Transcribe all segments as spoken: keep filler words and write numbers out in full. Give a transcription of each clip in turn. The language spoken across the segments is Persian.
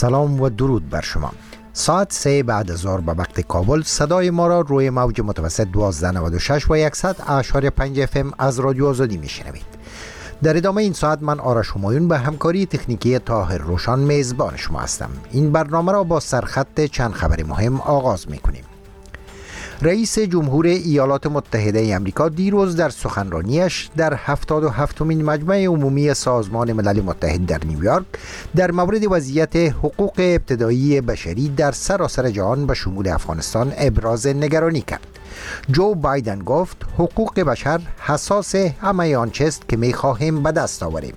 سلام و درود بر شما. ساعت سه بعد از ظهر به وقت کابل صدای ما را روی موج متوسط دوازده نود و شش و صد اشاری پنج اف ام از رادیو آزادی میشنوید. در ادامه این ساعت من آرش همایون به همکاری تکنیکی طاهر روشان میزبان شما هستم. این برنامه را با سرخط چند خبر مهم آغاز میکنیم. رئیس جمهور ایالات متحده آمریکا دیروز در سخنرانیش در هفتاد و هفتمین مجمع عمومی سازمان ملل متحد در نیویورک در مورد وضعیت حقوق ابتدایی بشری در سراسر جهان به شمول افغانستان ابراز نگرانی کرد. جو بایدن گفت حقوق بشر حساس همه آنچه است که می‌خواهیم به دست آوریم.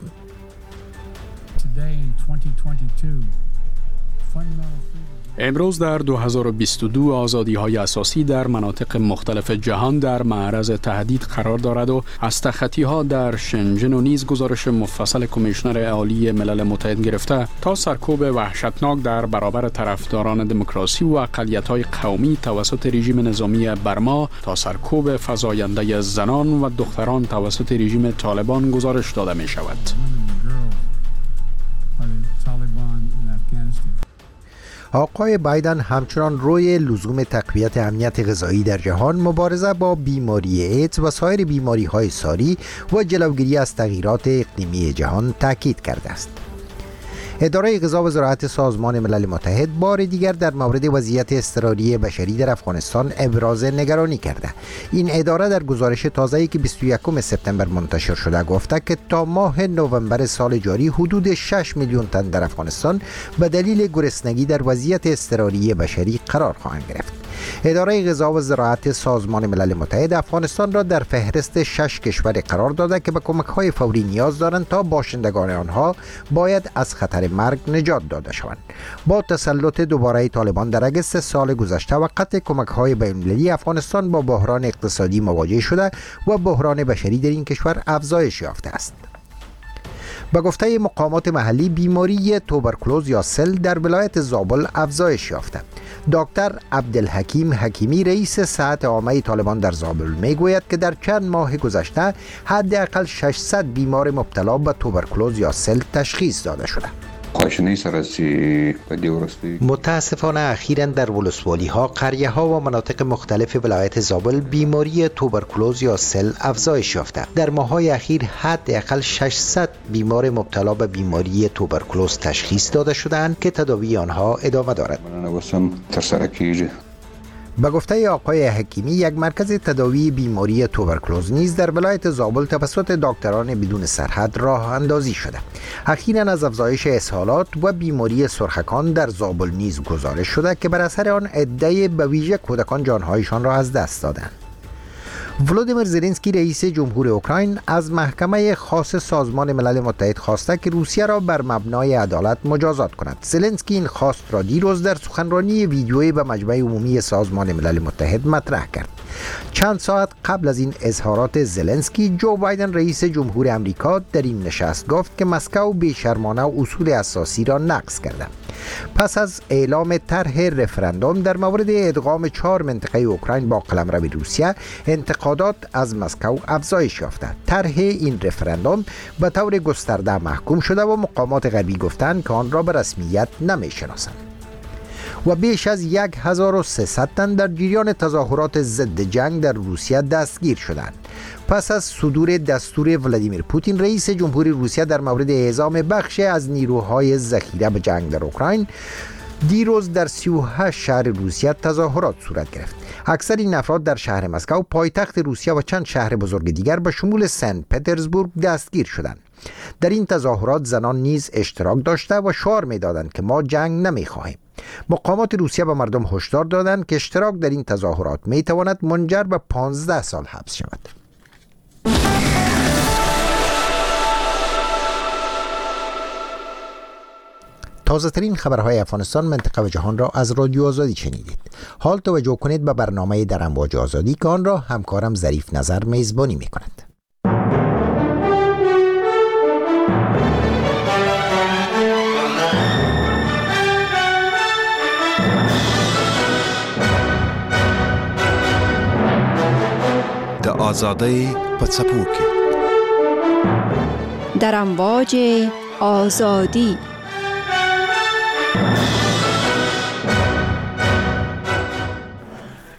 امروز در دو هزار و بیست و دو آزادی‌های اساسی در مناطق مختلف جهان در معرض تهدید قرار دارد و از تخطی‌ها در شنژن و نیز گزارش مفصل کمیشنر عالی ملل متحد گرفته تا سرکوب وحشتناک در برابر طرفداران دموکراسی و اقلیت‌های قومی توسط رژیم نظامی برما تا سرکوب فزاینده زنان و دختران توسط رژیم طالبان گزارش داده می‌شود. آقای بایدن همچنان روی لزوم تقویت امنیت غذایی در جهان، مبارزه با بیماری ایدز و سایر بیماری‌های ساری و جلوگیری از تغییرات اقلیمی جهان تاکید کرده است. اداره غذا و زراعت سازمان ملل متحد بار دیگر در مورد وضعیت اضطراری بشری در افغانستان ابراز نگرانی کرده. این اداره در گزارش تازه‌ای که بیست و یکم سپتامبر منتشر شده گفته که تا ماه نوامبر سال جاری حدود شش میلیون تن در افغانستان به دلیل گرسنگی در وضعیت اضطراری بشری قرار خواهند گرفت. اداره غذا و زراعت سازمان ملل متحد افغانستان را در فهرست شش کشور قرار داده که به کمک‌های فوری نیاز دارند تا باشندگان آنها باید از خطر مرگ نجات داده شوند. با تسلط دوباره طالبان در اگست سال گذشته و قطع کمک‌های بین‌المللی، افغانستان با بحران اقتصادی مواجه شده و بحران بشری در این کشور افزایش یافته است. به گفته مقامات محلی، بیماری توبرکلوز یا سل در ولایت زابل افزایش یافته. دکتر عبدالحکیم حکیمی رئیس صحت عامه طالبان در زابل میگوید که در چند ماه گذشته حداقل ششصد بیمار مبتلا به توبرکلوز یا سل تشخیص داده شده. متاسفانه اخیراً در ولسوالی ها، قریه ها و مناطق مختلف ولایت زابل بیماری توبرکلوز یا سل افزایش یافته. در ماه‌های اخیر حداقل ششصد بیمار مبتلا به بیماری توبرکلوز تشخیص داده شدند که تداوی آنها ادامه دارد. به گفته آقای حکیمی، یک مرکز تداوی بیماری توبرکلوز نیز در ولایت زابل توسط دکتران بدون سرحد راه اندازی شده. اخیراً از افزایش اسهالات و بیماری سرخکان در زابل نیز گزارش شده که بر اثر آن عده به ویژه کودکان جانهایشان را از دست دادند. ولودیمیر زلنسکی رئیس جمهور اوکراین از محکمه خاص سازمان ملل متحد خواسته که روسیه را بر مبنای عدالت مجازات کند. زلنسکی این خواست را دیروز در سخنرانی ویدیویی به مجمع عمومی سازمان ملل متحد مطرح کرد. چند ساعت قبل از این اظهارات زلنسکی، جو بایدن رئیس جمهور آمریکا در این نشست گفت که مسکو بی‌شرمانه اصول اساسی را نقض کرده. پس از اعلام طرح رفراندوم در مورد ادغام چهار منطقه اوکراین با قلمرو روسیه، انتقادات از مسکو افزایش یافته. طرح این رفراندوم به طور گسترده محکوم شده و مقامات غربی گفتند که آن را به رسمیت نمی‌شناسند. و بیش از هزار و سیصد تن در جریان تظاهرات ضد جنگ در روسیه دستگیر شدند. پس از صدور دستور ولادیمیر پوتین رئیس جمهور روسیه در مورد اعزام بخشی از نیروهای ذخیره به جنگ در اوکراین، دیروز در سی و هشت شهر روسیه تظاهرات صورت گرفت. اکثر این افراد در شهر مسکو، پایتخت روسیه، و چند شهر بزرگ دیگر به شمول سن پترزبورگ دستگیر شدند. در این تظاهرات زنان نیز اشتراک داشته و شعار می‌دادند که ما جنگ نمی‌خواهیم. مقامات روسیه به مردم هشدار دادند که اشتراک در این تظاهرات می‌تواند منجر به پانزده سال حبس شود. تازه ترین خبرهای افغانستان، منطقه و جهان را از رادیو آزادی شنیدید. حال توجه کنید به برنامه در امواج آزادی که آن را همکارم ظریف نظر میزبانی می کند. د آزادی په څپو کې در امواج آزادی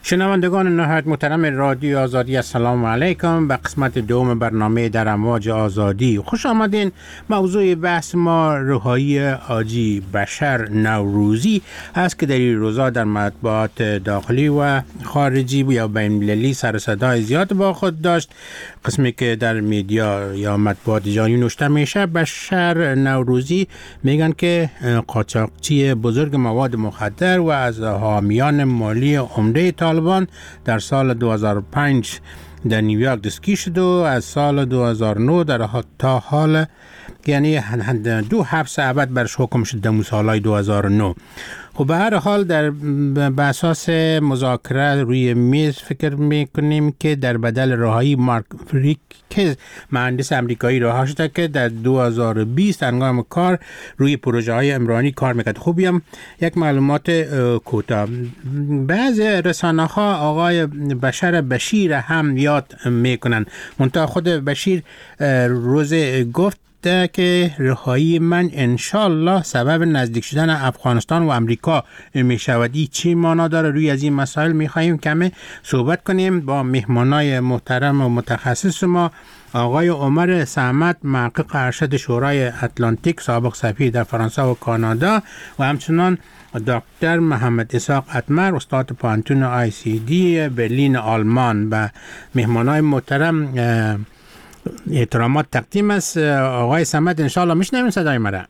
شنوندگان نهایت محترم رادیو آزادی، السلام علیکم. به قسمت دوم برنامه در امواج آزادی خوش آمدین. موضوع بحث ما رهایی حاجی بشر نوروزی است که در این روزا در مطبوعات داخلی و خارجی یا بین المللی سر و صدای زیاد با خود داشت. قسمی که در میدیا یا مطبوعات جهانی نوشته میشه، بشر نوروزی میگن که قاچاقچی بزرگ مواد مخدر و از حامیان مالی عمده طالبان در سال دو هزار و پنج در نیویورک دستگیر شد و از سال دو هزار و نه در تا حال یعنی دو حبس ابد برش حکم شد در سالهای دو هزار و نه. خب به هر حال در به اساس مذاکره روی میز فکر میکنیم که در بدل رهایی مارک فریکز مهندس امریکایی رها شده که در دو هزار و بیست هنگام کار روی پروژه های عمرانی کار میکرد. خوبی هم یک معلومات کوتاه. بعض رسانه ها آقای بشر بشیر هم یاد میکنن، منتها خود بشیر روز گفت که رهایی من انشالله سبب نزدیک شدن افغانستان و امریکا می شود. چی معنا داره؟ روی از این مسائل می خواهیم کمی صحبت کنیم با مهمانای محترم و متخصص ما، آقای عمر صمد، محقق ارشد شورای اتلانتیک، سابق سفیر در فرانسه و کانادا، و همچنان دکتر محمد اسحاق اتمر، استاد پانتون آی سی دی برلین آلمان. و مهمانای محترم احترامات تقدیم است. آقای صمد انشاءالله میشنوین صدای مرا؟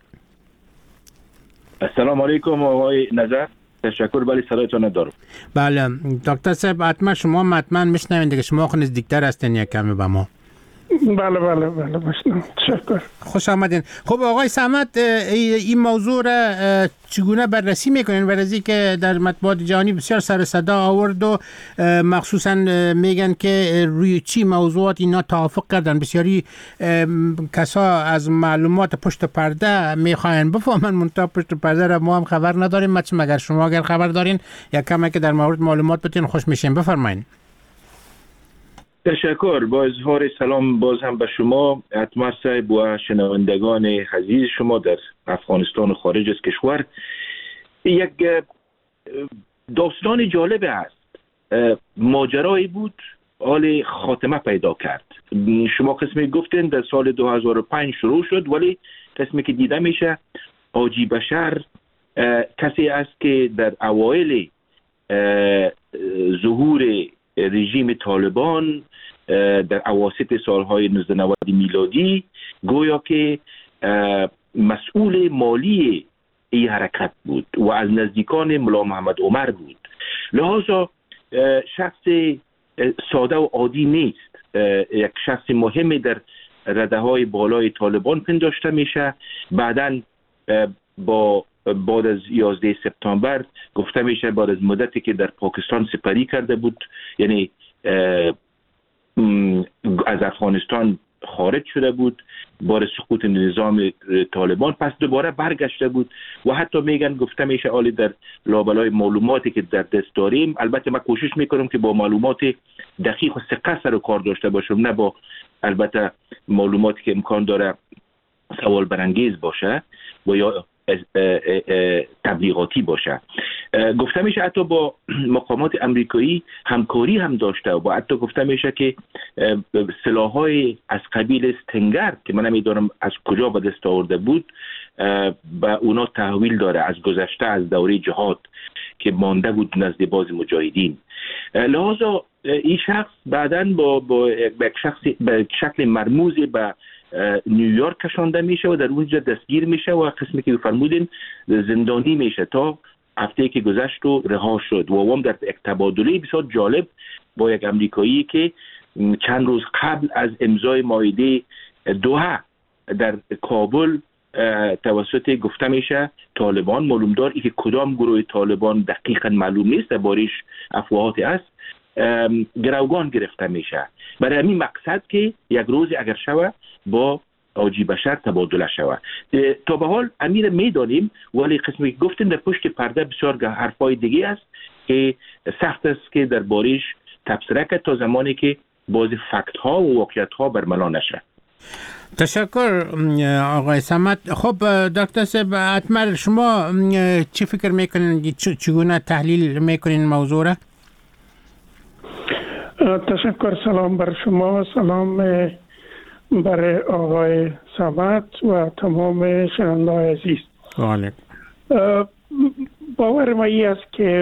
السلام علیکم آقای نظر، تشکر. بله صدایتون دارم. بله دکتر صاحب حتما شما حتما میشنوین دیگه، شما خود نزدیکتر هستین یک کمی به ما. بله بله بله باشم. تشکر. خوش آمدین. خب آقای صمد، این موضوع را چگونه بررسی میکنین؟ بررسی که در مطبوعات جهانی بسیار سر صدا آورد و مخصوصا میگن که روی چی موضوعات اینا توافق کردن. بسیاری کسا از معلومات پشت پرده میخواین بفهمن، منتها پشت پرده را ما هم خبر نداریم. مگر شما اگر خبر دارین یا کمی که در مورد معلومات بتین خوش میشین. بفرمایین. تشکر. با اظهار سلام باز هم به شما اتمر صاحب و شنوندگان عزیز شما در افغانستان و خارج از کشور. یک داستان جالب است. ماجرایی بود حال خاتمه پیدا کرد. شما قسمی گفتین در سال دو هزار و پنج شروع شد، ولی قسمی که دیده میشه حاجی بشر کسی است که در اوایل ظهور رژیم طالبان در اواسط سالهای نوزده نود میلادی گویا که مسئول مالی این حرکت بود و از نزدیکان ملا محمد عمر بود. لحاظا شخص ساده و عادی نیست، یک شخص مهمی در رده های بالای طالبان پنداشته میشه. بعداً با بعد از یازده سپتامبر گفته میشه بعد از مدتی که در پاکستان سپری کرده بود، یعنی از افغانستان خارج شده بود بار سقوط نظام طالبان، پس دوباره برگشته بود و حتی میگن گفته میشه آلی در لابلای معلوماتی که در دست داریم، البته من کوشش میکنم که با معلومات دقیق و ثقه سر و کار داشته باشم، نه با البته معلوماتی که امکان داره سوال برانگیز باشه و یا تبلیغاتی باشه. گفته میشه حتی با مقامات امریکایی همکاری هم داشته و حتی گفته میشه که سلاح‌های از قبیل استنگر که من نمیدونم از کجا به دست آورده بود به اونا تحویل داره از گذشته، از دوره جهاد که مانده بود نزد باز مجاهدین. لحاظا این شخص بعداً با با یک شخص به شکل مرموز به نیویورک کشانده میشه و در اونجا دستگیر میشه و قسمی که فرمودین زندانی میشه تا هفته که گذشت و رها شد. و هم در یک تبادله بسیار جالب با یک امریکایی که چند روز قبل از امضای معاهده دوحه در کابل توسط گفته میشه طالبان، معلوم دار ای که کدام گروه طالبان دقیقا معلوم نیست، بارش افواهات است، گروگان گرفته میشه برای همین مقصد که یک روز اگر شوه با حاجی بشر تبادله شوه. تا به حال امیر میدانیم، ولی قسمی که گفتیم در پشت پرده بسیار حرفای دیگه است که سخت است که در بارش تبصره کرد تا زمانی که باز فکت ها و واقعیت ها برملا نشه. تشکر آقای صمد. خب دکتر صاحب اتمر، شما چی فکر میکنین، چگونه تحلیل میکنین موضوع را؟ تشکر. سلام بر شما، سلام برای آقای صمد و تمام شنونده‌های عزیز. بله. باور ما ای است که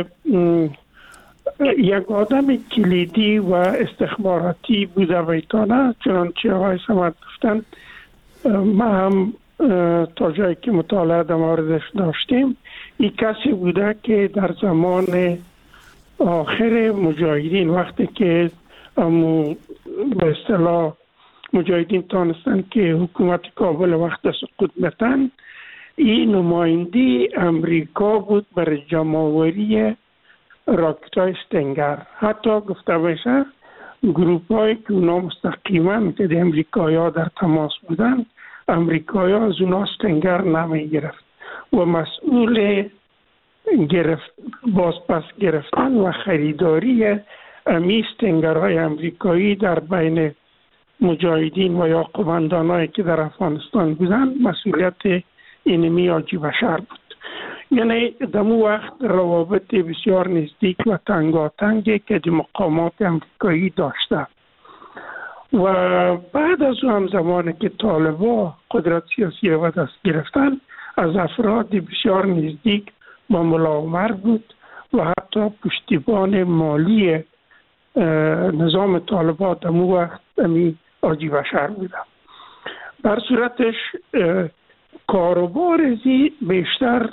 یک آدم کلیدی و استخباراتی بوده بیتانه، چنانچه آقای صمد گفتن. ما هم تا جایی که مطالعه در موردش داشتیم، این کسی بوده که در زمان آخر مجاهدین، وقتی که امو به اصطلاح مجاهدین تانستن که حکومت کابل وقت سقوط بتن، این نماینده امریکا بود برای جمع‌آوری راکت‌های استنگر. حتی گفته بشه گروپ هایی که اونا مستقیما که ده امریکایی ها در تماس بودن، امریکایی ها از اونا استنگر نمی گرفت و مسئول گرفت بازپس گرفتن و خریداری امی استنگرهای امریکایی در بین مجاهدین و یا قماندانایی که در افغانستان بودن مسئولیت اینمی حاجی بشر بود. یعنی در اون وقت روابط بسیار نزدیک و تنگاتنگی که دی مقامات امریکایی داشته و بعد از اون هم زمانی که طالبا قدرت سیاسی رو دست گرفتن، از افراد بسیار نزدیک با ملا عمر بود و حتی پشتیبان مالی نظام طالبا در اون وقت امی حاجی بشر بودن. در صورتش کاروبار ازی بیشتر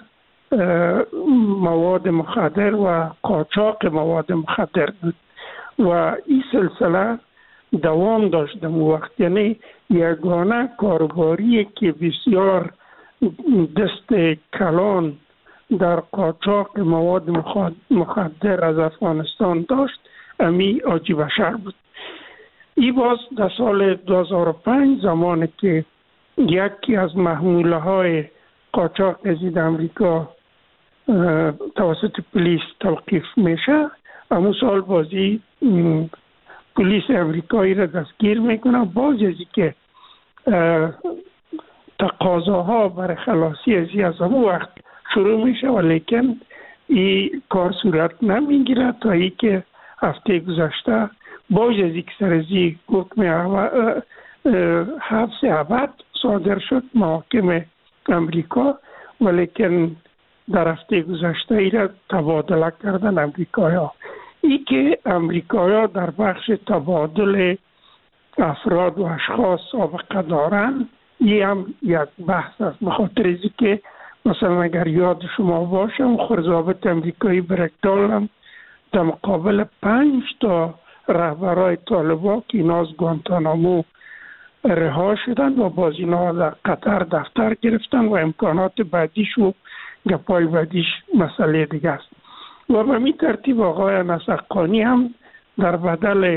مواد مخدر و قاچاق مواد مخدر بود و این سلسله دوام داشت در وقت. یعنی یگانه کاروباری که بسیار دست کلان در قاچاق مواد مخدر از افغانستان داشت امی حاجی بشر بود. این باز در سال دو هزار و پنج زمانی که یکی از محموله های قاچاق ازید امریکا توسط پلیس توقیف میشه، همون سال بازی پلیس امریکایی را دستگیر میکنه. باز ازی که تقاضاها برای خلاصی ازی از همون وقت شروع میشه و لیکن این کار صورت نمیگیره تا ای که هفته گذشته باز ازی که سر ازی حکم حبس ابد صادر شد محاکم امریکا، ولیکن در هفته گذشته ای را تبادله کردن امریکایی ها. ای که امریکایی ها در بخش تبادل افراد و اشخاص سابقه دارن، این هم یک بحث است. بخاطر ازی که مثلا اگر یاد شما باشه خرزابط امریکایی برکدال هم در مقابل پنج تا رهبرای طالبا که اینا از گوانتانامو رها شدن و باز اینا در قطر دفتر گرفتن و امکانات بعدیش و گپای بعدیش مسئله دیگه است. و به می ترتیب آقای نسقانی هم در بدل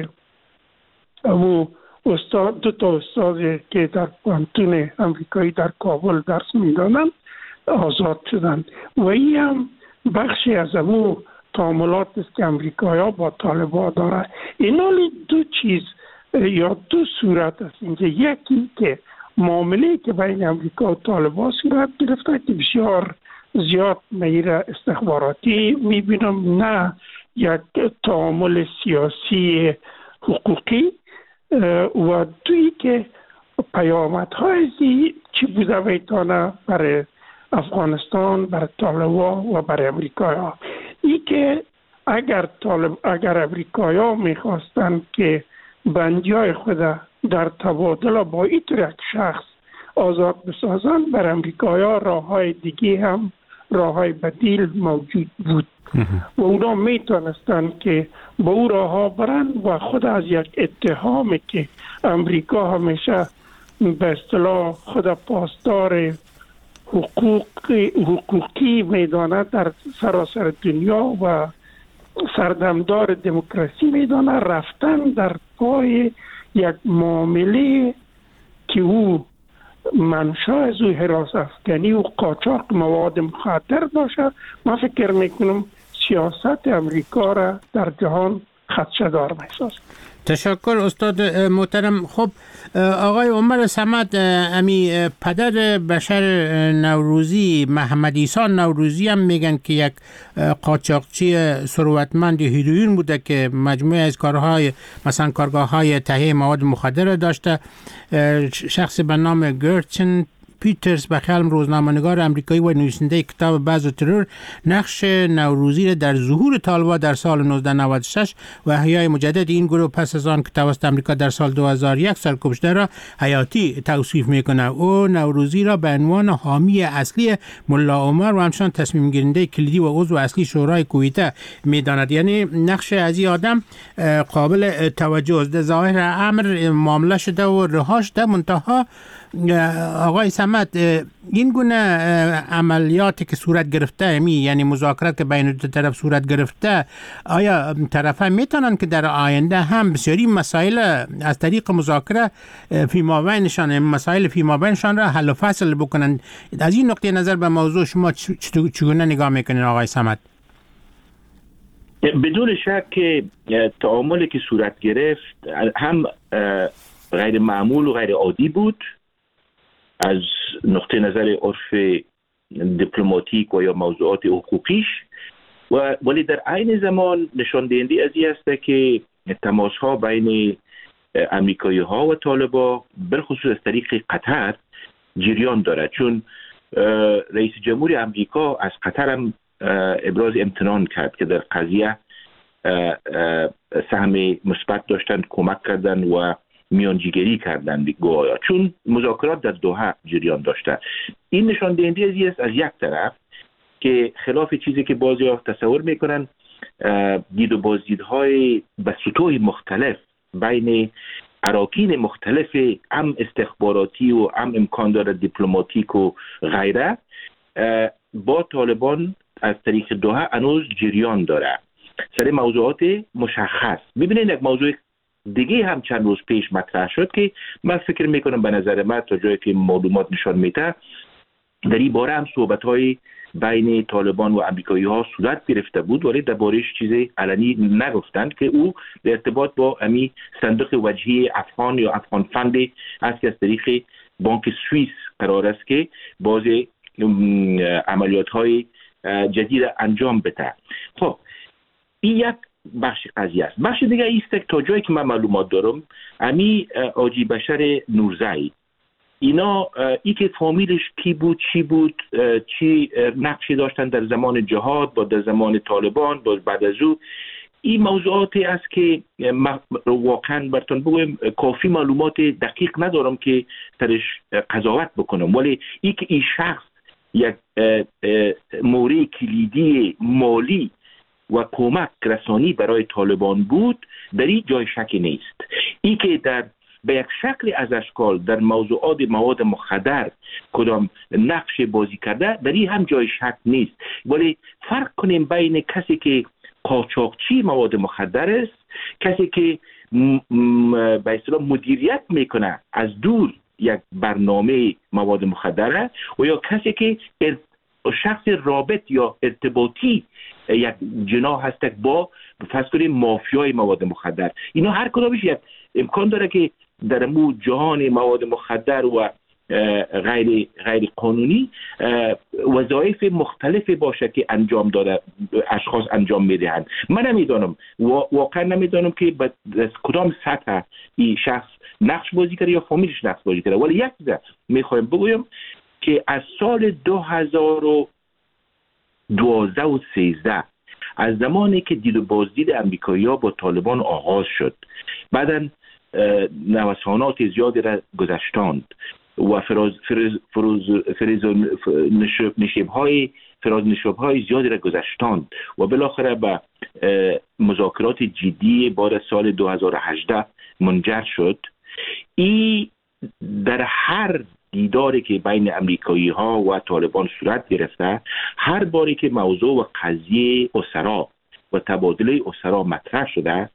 امو استاد دو تا استاد که در پانتون امریکایی در کابل درس میدانن آزاد شدن و این هم بخشی از امو تعاملات است که امریکایی ها با طالبا داره. اینا دو چیز یا دو صورت است اینجا. یکی که معامله که بین امریکا و طالبان صورت گرفته که بسیار زیاد میره استخباراتی میبینم، نه یک تعامل سیاسی حقوقی. و دوی که پیامدهای زی چی بوده بیتانه برای افغانستان، برای طالبان و برای امریکایی ها. ای که اگر طالب اگر امریکایی ها میخواستن که بندیای خود در تبادل با این طور یک شخص آزاد بسازن، بر امریکایی ها راه های دیگه هم راه های بدیل موجود بود و اونا میتونستن که با او راه ها برن و خود از یک اتهامی که امریکا همیشه به اصطلاح خود پاسدار حقوقی, حقوقی میدانه در سراسر دنیا و سردمدار دموکراسی میدانه، رفتن در پای یک معامله که او منشا از او حراس افکنی و قاچاق مواد مخدر باشه. من فکر میکنم سیاست امریکا را در جهان خدشه‌دار میسازد. تشکر استاد محترم. خب آقای عمر صمد، امی پدر بشر نوروزی محمد عیسی نوروزی هم میگن که یک قاچاقچی ثروتمند هیروئین بوده که مجموعه از کارهای مثلا کارگاه های تهیه مواد مخدر داشته. شخص به نام گرچن پیترز بخیالم روزنامه‌نگار امریکایی و نویسنده کتاب بعض ترور نقش نوروزی را در ظهور طالبان در سال نوزده نود و شش و احیای مجدد این گروه پس از آن که توسط امریکا در سال دو هزار و یک سرکوب شده را حیاتی توصیف میکنه. او نوروزی را به عنوان حامی اصلی ملا عمر و همچنان تصمیم گیرنده کلیدی و عضو اصلی شورای کویته میداند. یعنی نقش از این آدم قابل توجه است. در ظاهر امر معامله شده و رها شده، منتها آقای صمد این گونه عملیاتی که صورت گرفته می یعنی مذاکرات که بین دو طرف صورت گرفته، آیا طرفین میتونن که در آینده هم بسیاری مسائل از طریق مذاکره فی مابینشان مسائل فی مابینشان را حل و فصل بکنن؟ از این نقطه نظر به موضوع شما چگونه نگاه میکنین آقای صمد؟ بدون شک که تعاملی که صورت گرفت هم غیر معمول و غیر عادی بود از نقطه نظر عرف دیپلماتیک و یا موضوعات حقوقیش، و ولی در عین زمان نشان دهنده از این است که تماس ها بین امریکایی ها و طالبان بالخصوص از طریق قطر جریان دارد، چون رئیس جمهور امریکا از قطر هم ابراز امتنان کرد که در قضیه سهم مثبت داشتند، کمک کردند و میانجیگری کردند گویا، چون مذاکرات در دوحه جریان داشته. این نشان دهنده ازی است از یک طرف که خلاف چیزی که بعضی‌ها تصور میکنن دید و بازدیدهای به سطوح مختلف بین اراکین مختلف هم استخباراتی و هم امکان داره دیپلماتیک و غیره با طالبان از طریق دوحه هنوز جریان داره سر موضوعات مشخص. ببینید یک موضوع دیگه هم چند روز پیش مطرح شد که من فکر میکنم به نظر من تا جایی که معلومات نشان میده در این باره هم صحبت‌های بین طالبان و امریکایی ها صورت گرفته بود، ولی درباره‌اش چیز علنی نگفتند که او در ارتباط با امی صندوق وجهی افغان یا افغان فند است که از طریق بانک سوئیس قرار است که باز عملیات های جدید انجام بده. خب این یک بخش قضیه است. بخش دیگه ایست که تا جایی که من معلومات دارم امی حاجی بشر نورزی اینا ای که فامیلش کی بود، چی بود، چی نقشی داشتن در زمان جهاد با در زمان طالبان با بعد از او، این موضوعاتی است که واقعا براتون بگویم کافی معلومات دقیق ندارم که سرش قضاوت بکنم، ولی ای که این شخص یک مورد کلیدی مالی و کمک رسانی برای طالبان بود در این جای شکی نیست. ای که در به یک شکل از اشکال در موضوعات مواد مخدر کدام نقش بازی کرده در این هم جای شک نیست، ولی فرق کنیم بین کسی که قاچاقچی مواد مخدر است، کسی که به اصطلاح مدیریت میکنه از دور یک برنامه مواد مخدر و یا کسی که شخص رابط یا ارتباطی یک جناح هست با فرض کنیم مافیای مواد مخدر. اینا هر کدامش یک امکان داره که در مو جهان مواد مخدر و غیر غیر قانونی وظایف مختلفی باشه که انجام داده اشخاص انجام میدهند. من نمیدانم واقعا نمیدانم که به کدام سطح این شخص نقش بازی کرده یا فامیلش نقش بازی کرده، ولی یک چیز میخوایم بگویم که از سال دو هزار و دوازده و سیزده از زمانی که دید و بازدید امریکایی‌ها با طالبان آغاز شد، بعداً نوسانات زیادی را گذشتاند و فراز فراز فراز فراز نشیب‌های فراز نشیب‌های زیادی را گذشتاند و بالاخره به مذاکرات جدی بعد سال دو هزار و هجده منجر شد. این در هر دیداری که بین امریکایی ها و طالبان صورت گرفته، هر باری که موضوع و قضیه اسرا و تبادله اسرا مطرح شده،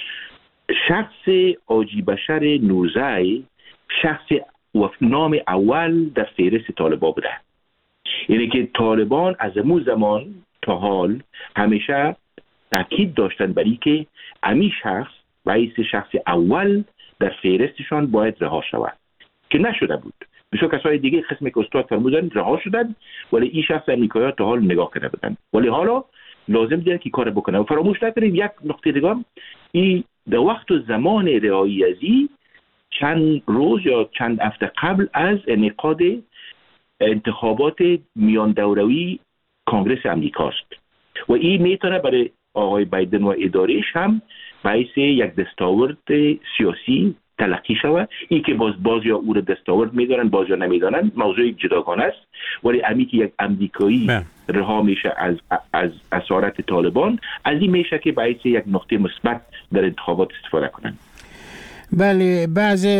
شخص حاجی بشر نورزی شخص و نام اول در فهرست طالبان بوده. یعنی که طالبان از اون زمان تا حال همیشه تاکید داشتن بر این که امی شخص رئیس شخص اول در فهرستشان باید رها شود که نشده بود. بسیار کسای دیگه قسمی که استاد فرمودن رها شدن، ولی این شخص امریکایی تا حال نگاه کرده بودن، ولی حالا لازم دیگه که کار بکنه. و فراموش نکنیم یک نقطه دیگه، این در وقت و زمان رهایی ازی چند روز یا چند هفته قبل از انعقاد انتخابات میان دوروی کنگره امریکاست و این میتونه برای آقای بایدن و ادارهش هم باعث یک دستاورد سیاسی تلقی شود. این که باز باز یا او را دستاورد میدارن باز یا نمیدارن موضوع جداگانه است، ولی امی که یک امریکایی رها میشه از از اسارت طالبان، از این میشه که باعث یک نقطه مثبت در انتخابات استفاده کنن. بله، بعضی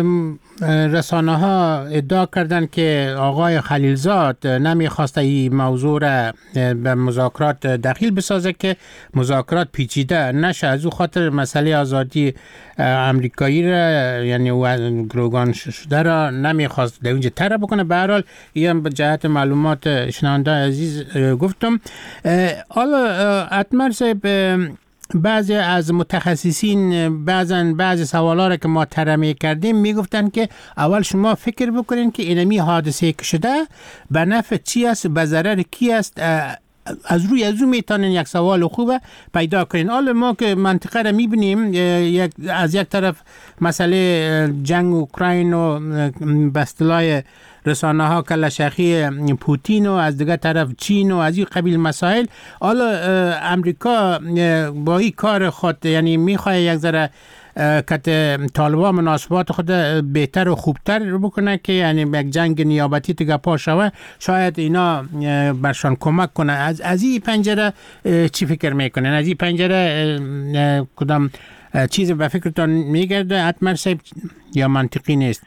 رسانه ها ادعا کردند که آقای خلیلزاد نمیخواسته این موضوع را به مذاکرات دخیل بسازه که مذاکرات پیچیده نشه، از او خاطر مسئله آزادی امریکایی را یعنی گروگان شده را نمیخواست در اونجا طرح بکنه. به هر حال این به جهت معلومات شنونده عزیز گفتم. حالا اتمر صاحب، بعضی از متخصصین بعضن بعضی سوالا را که ما طرح کردیم میگفتن که اول شما فکر بکنین که اینمی حادثه که شده به نفع چی است، به ضرر کی است، از روی از اون میتونین یک سوال خوبه پیدا کنین. حالا ما که منطقه را میبینیم، یک از یک طرف مسئله جنگ اوکراین و به اصطلاح رسانه ها کلشخی پوتین و از دیگه طرف چین و از این قبیل مسائل. حالا امریکا با این کار خود یعنی میخواه یک ذره که طالبان مناسبات خود بهتر و خوبتر بکنه که یعنی یک جنگ نیابتی دیگه پا شوه، شاید اینا برشان کمک کنه. از از این پنجره چی فکر میکنن؟ از این پنجره کدام چیز به فکرتان میگرده اتمر صاحب یا منطقی نیست؟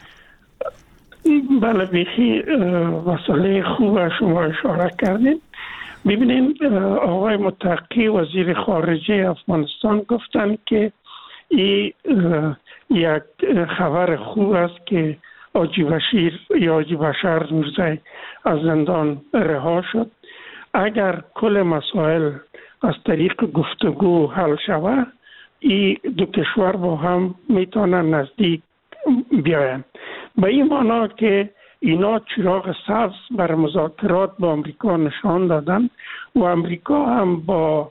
بله، بیخی مسئله خوب شما اشاره کردین. ببینید، آقای متقی وزیر خارجه افغانستان گفتن که این یک خبر خوب است که حاجی بشیر یا حاجی بشر نورزی از زندان رها شد. اگر کل مسائل از طریق گفتگو حل شود، این دو کشور با هم میتونن نزدیک بیاین. به این معنا که اینا چراغ سبز بر مذاکرات با امریکا نشان دادن و امریکا هم با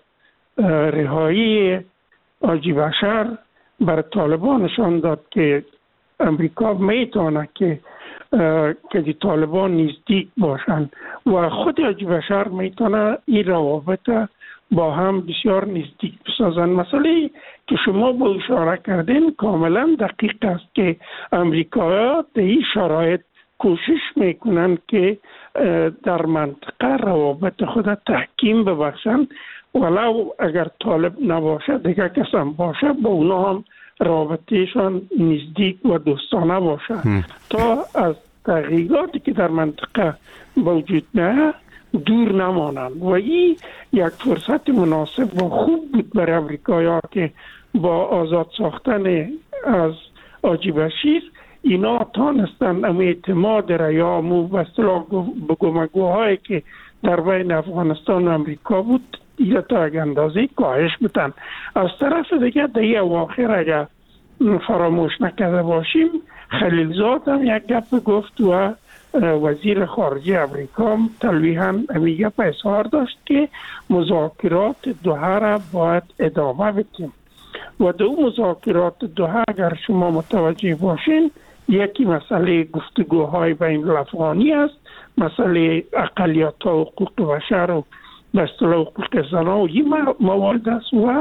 رهایی حاجی بشر بر طالبان نشان داد که امریکا میتونه که که دی طالبان نزدیک باشن و خود حاجی بشر میتونه این روابط با هم بسیار نزدیک بسازن. مسئله که شما با اشاره کردین کاملا دقیق است که امریکایی‌ها در این شرایط کوشش میکنن که در منطقه روابط خود تحکیم ببخشن، ولو اگر طالب نباشه دیگه کس هم باشه با اونا هم رابطهشان نزدیک و دوستانه باشه تا از تغییراتی که در منطقه موجود نه دور نمانند. و این یک فرصت مناسب و خوب بود برای امریکایی‌ها که با آزاد ساختن از حاجی بشیر اینا تانستن ام اعتماد را یا مو به اصطلاح بگومگوهایی که در بین افغانستان و امریکا بود اینا تا یک اندازه کاهش بتن. از طرف دیگه در این اواخر اگر فراموش نکرده باشیم، خلیلزاد هم یک گپ گفت و وزیر خارجه امریکا تلویحاً همی گپ اظهار داشت که مذاکرات دوحه را باید ادامه بدیم. و دو مذاکرات دوحه اگر شما متوجه باشین، یکی مسئله گفتگوهای بین الافغانی است، مسئله اقلیت و حقوق بشر و به اصطلاح حقوق زنان و این موارد است و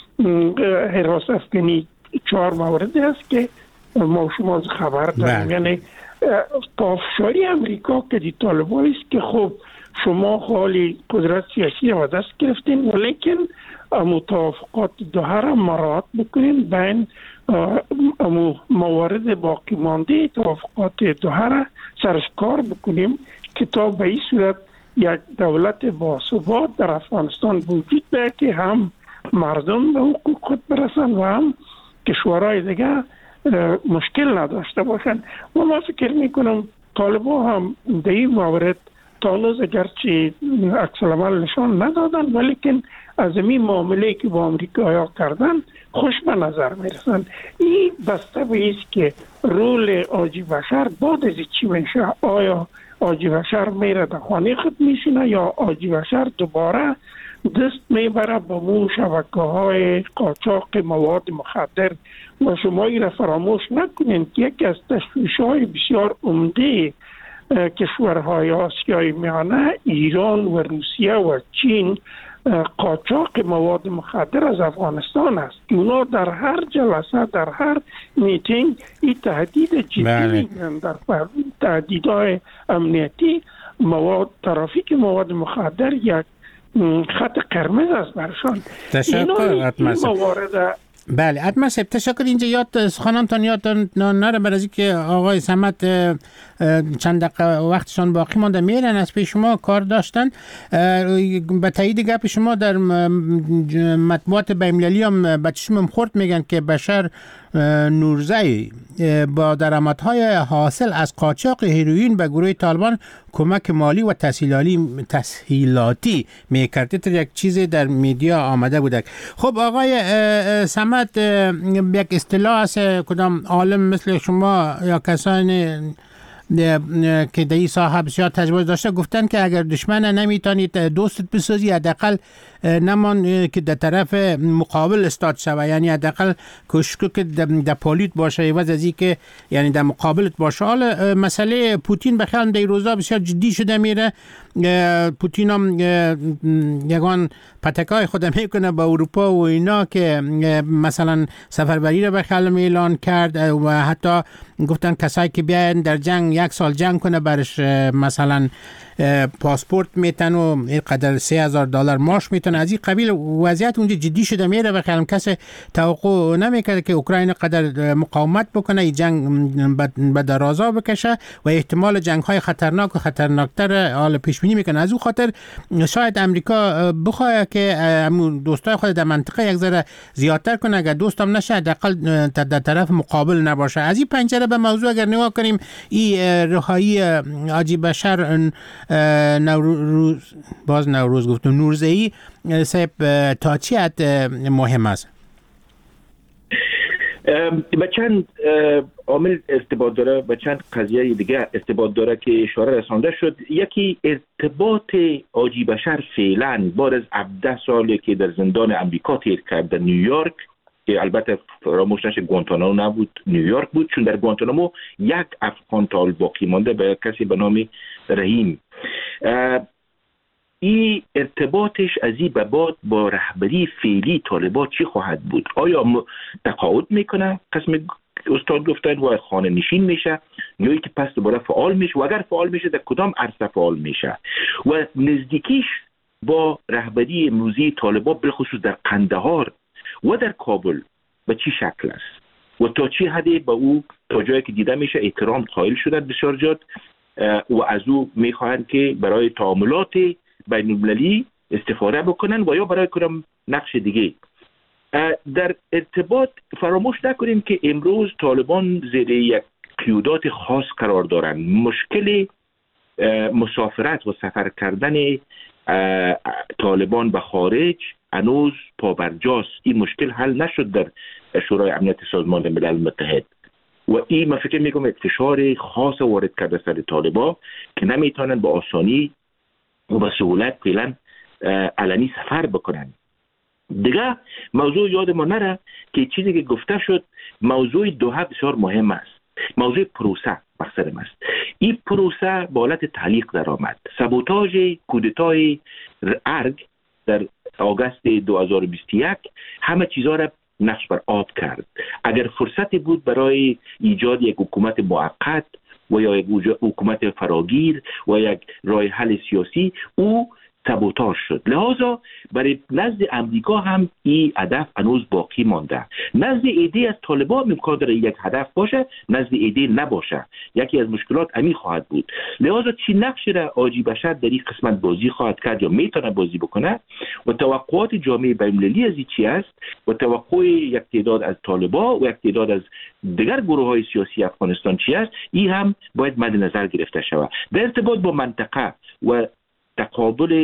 حراست افغانی چهار مورد است که ما شما خبر داریم. یعنی پافشاری امریکا که دی طالبان است که خب شما حالی قدرت سیاسی را دست گرفتین ولیکن متوافقات دوحه را مراعات بکنین، بین موارد باقی مانده توافقات دوحه را سرش کار بکنیم که تا به این صورت یک دولت باثبات در افغانستان وجود بیاید که هم مردم به حقوق خود برسن و هم کشورهای دیگه مشکل نداشته باشن. و ما فکر میکنم طالبان هم در این مورد تا هنوز اگرچه عکس العمل نشان ندادن ولیکن از این معامله که با امریکایی کردن خوش به نظر میرسن. این بسته به ایست که رول حاجی بشر بعد از چی میشه. آیا حاجی بشر میره در خانه خود میشینه یا حاجی بشر دوباره دست میبره با مو شبکه های قاچاق مواد مخدر. و شما این را فراموش نکنید که یکی از تشویش های بسیار عمده کشورهای آسیای میانه ایران و روسیه و چین قاچاق مواد مخدر از افغانستان است. اونا در هر جلسه در هر میتینگ این تهدید جدی میگن. در تهدیدهای امنیتی مواد ترافیک مواد مخدر یک خط قرمز است برشان. تشکر موارد بله حتما سب تشکر. اینجا یاد سخنانتان یاد نره بر از که آقای صمد چند دقیقه وقتشان باقی مانده میرن از پیش شما کار داشتن. به تایید گپ شما در مطبوعات بین‌المللی هم بچشم خورد میگن که بشر نورزی با درآمدهای حاصل از قاچاق هیروئین به گروه طالبان کمک مالی و تسهیلاتی تسهیلاتی میکرده. تا یک چیزی در میدیا آمده بوده. خب آقای صمد یک اصطلاح است کدام عالم مثل شما یا کسانی که در این ساحه بسیار تجربه داشته گفتن که اگر دشمن نمیتونید دوستت بسازی حداقل نمان که در طرف مقابل استاد شوه، یعنی حداقل کوشش که در پالیت باشه عوض از این که یعنی در مقابلت باشه. حالا مسئله پوتین بخیال در این روزا بسیار جدی شده میره. پوتین هم یگان پتکای خود میکنه با اروپا و اینا که مثلا سفربری رو بخیال اعلان کرد و حتی گفتن کسایی که بیاین در جنگ یک سال جنگ کنه برش مثلا پاسپورت میتن و اینقدر سه هزار دلار معاش میتن. از این قبیل وضعیت اونجا جدی شده میره و خیلی کسی توقع نمیکرده که اوکراین قدر مقاومت بکنه، این جنگ به درازا بکشه و احتمال جنگ های خطرناک و خطرناکتر حال پیش بینی میکنه. از اون خاطر شاید امریکا بخواد که دوستای خود در منطقه یک ذره زیادتر کنه، اگر دوستم نشه حداقل در طرف مقابل نباشه. از این پنجره به موضوع اگر نگاه کنیم، این رهایی حاجی بشر نوروز باز نوروز گفتم نورزی صاحب تا چی حد مهم است؟ به چند عامل ارتباط داره، به چند قضیه دیگه ارتباط داره که اشاره رسانده شد. یکی ارتباط حاجی بشر فعلا بعد از هفده سالی که در زندان امریکا تیر کرد در نیویورک، که البته فراموش نشه گوانتانامو نبود، نیویورک بود، چون در گوانتانامو یک افغان طالب باقی مانده به کسی به نام رحیم. این ارتباطش از این به بعد با رهبری فعلی طالبان چی خواهد بود؟ آیا تقاعد میکنه قسم استاد گفتن و خانه نشین میشه، یا اینکه پس دوباره فعال میشه؟ و اگر فعال میشه در کدام عرصه فعال میشه؟ و نزدیکیش با رهبری امروزی طالبان بالخصوص در قندهار و در کابل به چی شکل است و تا چی حدی به او تا جایی که دیده میشه احترام قائل شدن بسیار جات و از او میخواهند که برای تعاملات بین المللی استفاده بکنن و یا برای کدام نقش دیگه. در ارتباط فراموش نکنیم که امروز طالبان زیر یک قیودات خاص قرار دارند. مشکل مسافرت و سفر کردن طالبان به خارج هنوز پابرجاست. این مشکل حل نشد در شورای امنیت سازمان ملل متحد و این من فکر میکنم یک فشار خاص وارد کرده سر طالبان که نمیتونن با آسانی و با سهولت فعلا علنی سفر بکنن. دیگه موضوع یاد ما نره که چیزی که گفته شد موضوع دوحه بسیار مهم است. موضوع پروسه مقصد است. این پروسه با حالت تعلیق در آمد. سابوتاژ کودتای ارگ در آگوست دو هزار و بیست و یک همه چیزها را نقش بر آب کرد. اگر فرصتی بود برای ایجاد یک حکومت موقت و یا یک حکومت فراگیر و یک راه حل سیاسی، او سابوتاژ شد. لذا برای نزد امریکا هم این هدف هنوز باقی مانده. نزد ایده از طالبان امکان داره یک هدف باشه، نزد ایده نباشه. یکی از مشکلات همین خواهد بود. لذا چی نقش را حاجی بشر در این قسمت بازی خواهد کرد یا میتونه بازی بکنه و توقعات جامعه بین‌المللی از این چی است و توقع یک تعداد از طالبان و یک تعداد از دیگر گروه‌های سیاسی افغانستان چی است، این هم باید مد نظر گرفته شود. در ارتباط با منطقه و تقابل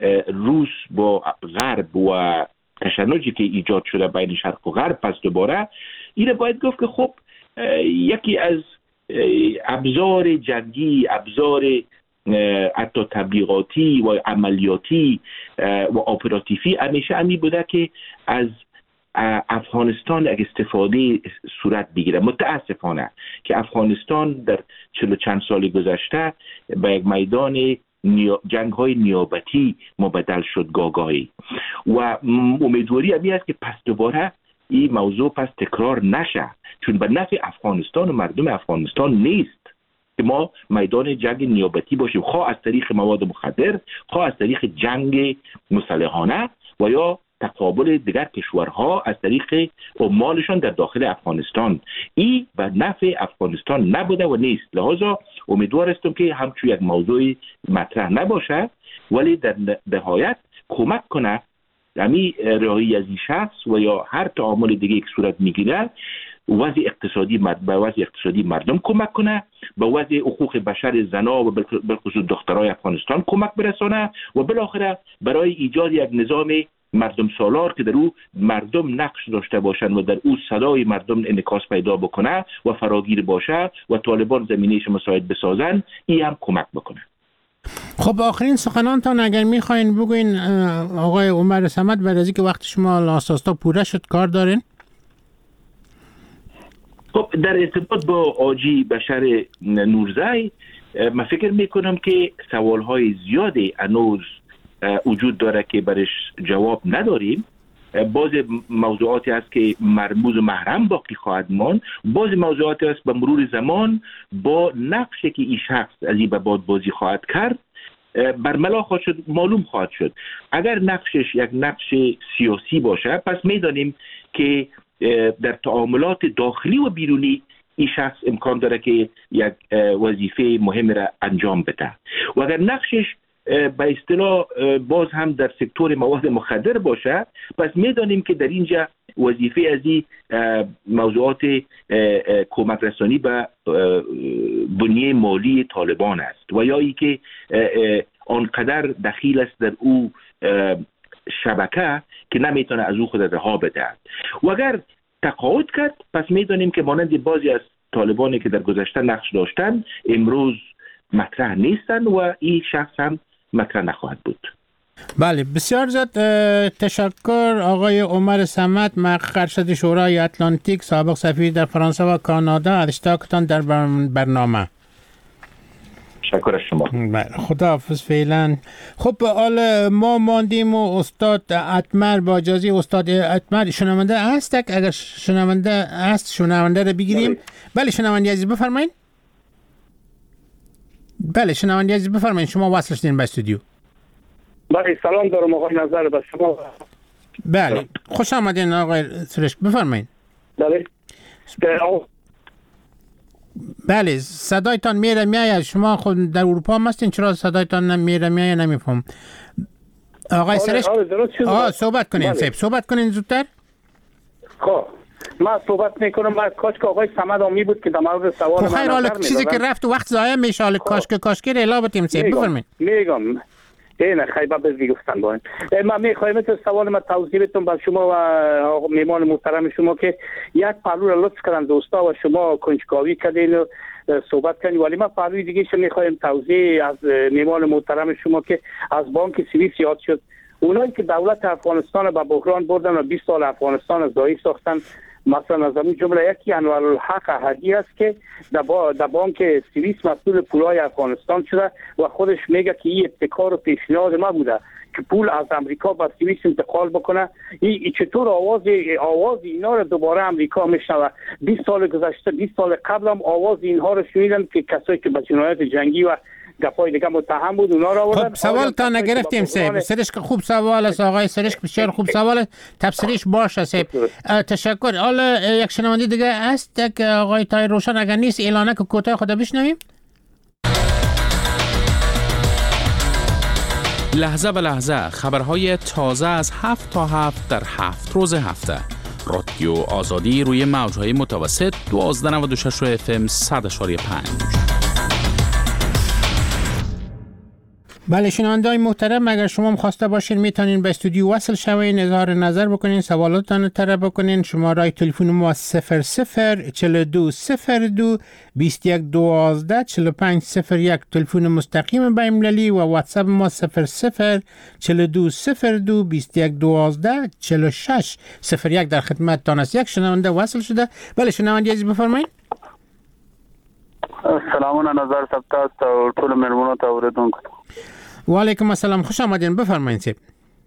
روس با غرب و تشنجی که ایجاد شده بین شرق و غرب پس دوباره اینه باید گفت که خب یکی از ابزار جنگی، ابزار حتی تبلیغاتی و عملیاتی و اپراتیفی همیشه همی بوده که از افغانستان یک استفاده صورت بگیره. متاسفانه که افغانستان در چهل چند سال گذشته به یک میدان جنگ های نیابتی مبدل شد گاگاهی و امیدواری همی است که پس دوباره این موضوع پس تکرار نشه، چون به نفع افغانستان و مردم افغانستان نیست که ما میدان جنگ نیابتی باشیم، خواه از طریق مواد مخدر، خواه از طریق جنگ مسلحانه و یا تقابل دیگر کشورها از طریق عمالشان در داخل افغانستان. این به نفع افغانستان نبوده و نیست. لحاظا امیدوار هستم که همچون یک موضوع مطرح نباشه ولی در نهایت کمک کنه یعنی رهایی از این شخص و یا هر تعامل دیگه که صورت میگیره وضع اقتصادی به وضع اقتصادی مردم کمک کنه، به وضع حقوق بشر زنا و بالخصوص دخترای افغانستان کمک برسانه و بالاخره برای ایجاد یک نظام مردم سالار که در او مردم نقش داشته باشند و در او صدای مردم انعکاس پیدا بکنه و فراگیر باشه و طالبان زمینه‌اش مساعد بسازن، این هم کمک بکنه. خب آخرین سخنانتان اگر میخواین بگوین آقای عمر صمد، بعد از اینکه وقت شما لاساستا پوره شد کار دارین؟ خب در ارتباط با آجی بشر نورزی من فکر میکنم که سوالهای زیادی هنوز وجود داره که برش جواب نداریم. بعض موضوعاتی هست که مرموز و محرم باقی خواهد ماند، بعض موضوعاتی هست به مرور زمان با نقشی که این شخص از این به بعد بازی خواهد کرد برملا خواهد شد، معلوم خواهد شد. اگر نقشش یک نقش سیاسی باشه پس میدانیم که در تعاملات داخلی و بیرونی این شخص امکان داره که یک وظیفه مهم را انجام بده و اگر نقشش به اصطلاح باز هم در سکتور مواد مخدر باشه پس میدانیم که در اینجا وظیفه از این موضوعات کمک رسانی به بنیه مالی طالبان است و یا ای که آنقدر دخیل است در او شبکه که نمیتونه از او خود رها بده و اگر تقاعد کرد پس میدانیم که مانند بعضی از طالبانی که در گذشته نقش داشتن امروز مطرح نیستن و این شخص هم مطرح نخواهد بود. بله بسیار زیاد تشکر آقای عمر صمد، مقر ارشد شورای اتلانتیک، سابق سفیر در فرانسه و کانادا، از اشتراکتان در برنامه. تشکر از شما. خداحافظ فعلا. خب حالا ما ماندیم و استاد اتمر با اجازه استاد اتمر شنونده است، اگر شنونده است شنونده رو بگیریم. بله شنونده عزیز بفرمایید. بله شنونده عزیز بفرمایید، شما وصل شدین به استودیو. بله سلام دارم آقای نظر به شما. بله خوش آمدین آقای سرشک، بفرمایید. بله بله صدایتان میره میاد، شما خود در اروپا هستین چرا صدایتان نمیره میاد نمیفهم. آقای سرشک آه صحبت کنین سیب صحبت کنین زودتر. خب من صحبت میکنم، من کاش که آقای صمد آمی بود که در مورد سوال من خیر حالا چیزی که رفت وقت ضایع میشه، حالا کاش که کاش که الا بتیم سیب بفرمایید. میگم اینه خیلی بزرگی گفتن باید. من میخوایم تو سوال من توضیح بدم به شما و میمان محترم شما که یک پهلو را لطف کردن دوستا و شما کنجکاوی کردین و صحبت کردین، ولی من پهلوی دیگه شو میخوایم توضیح از میمان محترم شما که از بانک سوئیس یاد شد. اونایی که دولت افغانستان به بحران بردن و بیست سال افغانستان از ضعیف ساختن، مثلا از این جمله یکی انوارالحق احدی است که در با بانک سوئیس مسئول پولای افغانستان شده و خودش میگه که این ابتکار و پیشنهاد ما بوده که پول از امریکا به سوئیس انتقال بکنه. این چطور آواز آواز اینا رو دوباره امریکا میشنوه؟ بیست سال گذشته بیست سال قبل هم آواز اینها رو شنیدن که کسایی که به جنایت جنگی و گپای دیگه متهم بود اونا را آوردن. خب سوال تا نگرفتیم سیب سرشک، خوب سوال است آقای سرشک، بسیار خوب سوال، تفسیرش باشه سیب. تشکر. حالا یک شنونده دیگه است که آقای تای روشن اگر نیست اعلانه که کوتاه خدا بشنویم. لحظه به لحظه خبرهای تازه از هفت تا هفت در هفت روز هفته. رادیو آزادی روی موجهای متوسط دوازده نود و شش اف ام صد و پنج. بله شنونده‌های محترم، اگر شما خواسته باشین میتونین به استودیو وصل شوین، اظهار نظر بکنین، سوالاتتان طرح بکنین. شماره تلفن ما صفر صفر چهل و دو صفر دو بیست و یک دوازده چهل و پنج صفر یک، تلفن مستقیم بین المللی، و واتساپ ما صفر صفر چهل و دو صفر دو بیست و یک دوازده چهل و شش صفر یک. در خدمتتان است. یک شنونده وصل شده. بله شنونده عزیز بفرمایید. سلامونه، نظر ثبت است او ټول مېرمنو ته اوریدونکو. و علیکم السلام، خوش آمدین، بفرمایید. سیب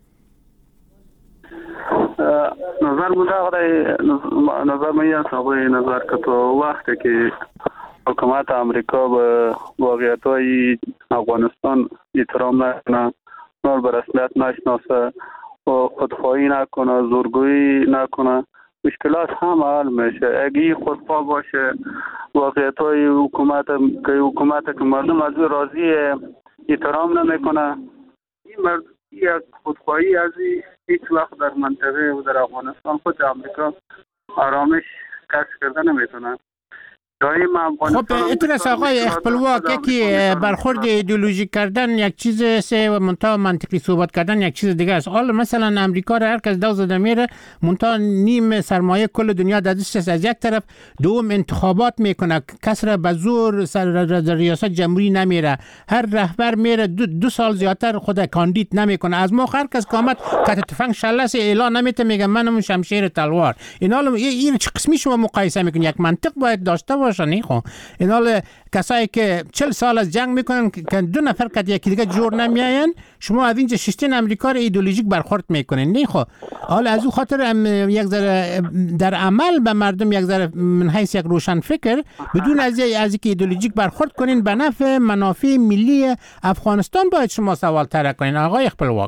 نظر مداغره نظر میا صاحبی نظر که تو وقتی که حکومت امریکا به واقعیت‌های افغانستان احترام نکنه، نور به رسمیت نشناسه و خودخواهی نکنه، زورگویی نکنه، مشکلات هم حل میشه. اگه خودخواه باشه واقعیت‌های حکومت که حکومت که مردم از راضی احترام نمیکنه، این مرد یک خودخواهی از هیچ وقت در منطقه و در افغانستان خود امریکا آرامش کسب کرده نمیتونه. خب اترس آقای اخپلواک، یکی برخورد ایدئولوژیک کردن یک چیز سه و منتها منطقی صحبت کردن یک چیز دیگه است. حالا مثلا امریکا را هر کس دو زده میره، منتها نیم سرمایه کل دنیا در دستش است. از یک طرف دوم انتخابات میکنه، کس را به زور سر ریاست جمهوری نمیره، هر رهبر میره دو, دو سال زیادتر خود کاندید نمیکنه. از ما هر کس قامت کت تفنگ شلس اعلان نمیته، میگه منم شمشیر تلوار. اینا این چه قسمی شما مقایسه میکنید؟ یک منطق باید داشته باشه. نه خو اینا کسایی که چهل سال از جنگ میکنن که دو نفر که یکی دیگه جور نمیاین، شما از اینجا ششتین امریکا رو ایدئولوژیک برخورد میکنین. نه خو حالا از اون خاطر یک ذره در عمل به مردم یک ذره من حیث یک روشن فکر بدون از از که ایدئولوژیک برخورد کنین به نفع منافع ملی افغانستان باید شما سوال طرح کنین. آقای اخپلواک.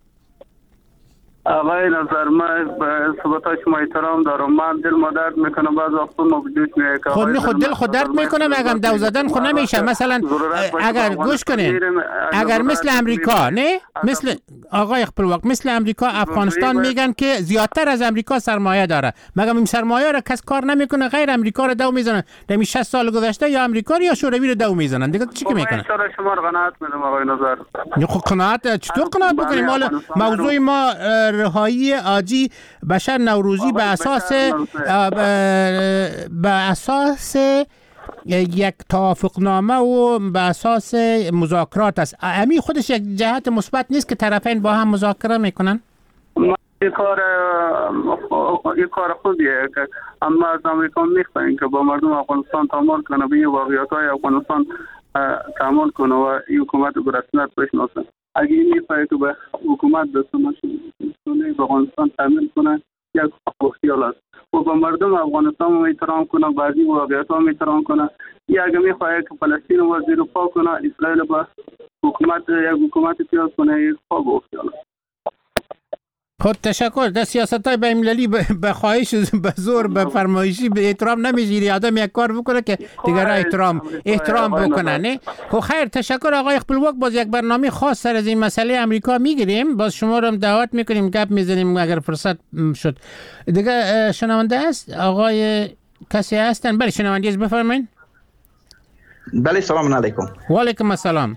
آقای نظر، من به ثبات شما احترام دارم. من دل ما درد میکنه بعض وقتا ما وجود میاد که خود خود دل خود درد میکنه، اگه دو زدن خود نمیشه. مثلا اگر گوش کنین، اگر مثل امریکا نه مثل آقای اخپلواک مثل امریکا افغانستان میگن که زیادتر از امریکا سرمایه داره، مگر این سرمایه را کس کار نمیکنه غیر امریکا را دو میزنن. در شصت سال گذشته یا امریکا یا شوروی را دو میزنن دیگه. چی که میکنن؟ ان شما را قناعت میدم آقای نظر. خب قناعت چطور قناعت بکنیم؟ حالا موضوع ما رهایی حاجی بشر نوروزی به اساس به اساس یک توافقنامه و به اساس مذاکرات است. امی خودش یک جهت مثبت نیست که طرفین با هم مذاکره میکنن؟ این کار این کار خوبیه که اما از امریکا میخواین که با مردم افغانستان تعامل کنه، به واقعیت‌های افغانستان تعامل کنه و این حکومت به رسمیت بشناسه. اگه این میخواه که به حکومت دستمشونه به افغانستان تعمیل کنه، یک خیال است و به مردم افغانستان احترام کنه، بعضی واقعیت ها احترام کنه. یا اگه میخواه که فلسطین رو زیر پا کنه، اسرائیل به حکومت یک حکومت پیاز کنه، یک خواب و خیال است. خود تشکر. در سیاست های بین‌المللی به خواهش به زور به فرمایشی به احترام نمیگیری. آدم یک کار بکنه که دیگر احترام احترام بکنه. نه خب خیر، تشکر آقای اخپلواک. باز یک برنامه خاص سر از این مسئله امریکا میگیریم، باز شما رو هم دعوت میکنیم گپ میزنیم اگر فرصت شد. دیگه شنونده است آقای کسی هستن؟ بله شنونده است، بفرمایید. بله سلام علیکم. و علیکم السلام.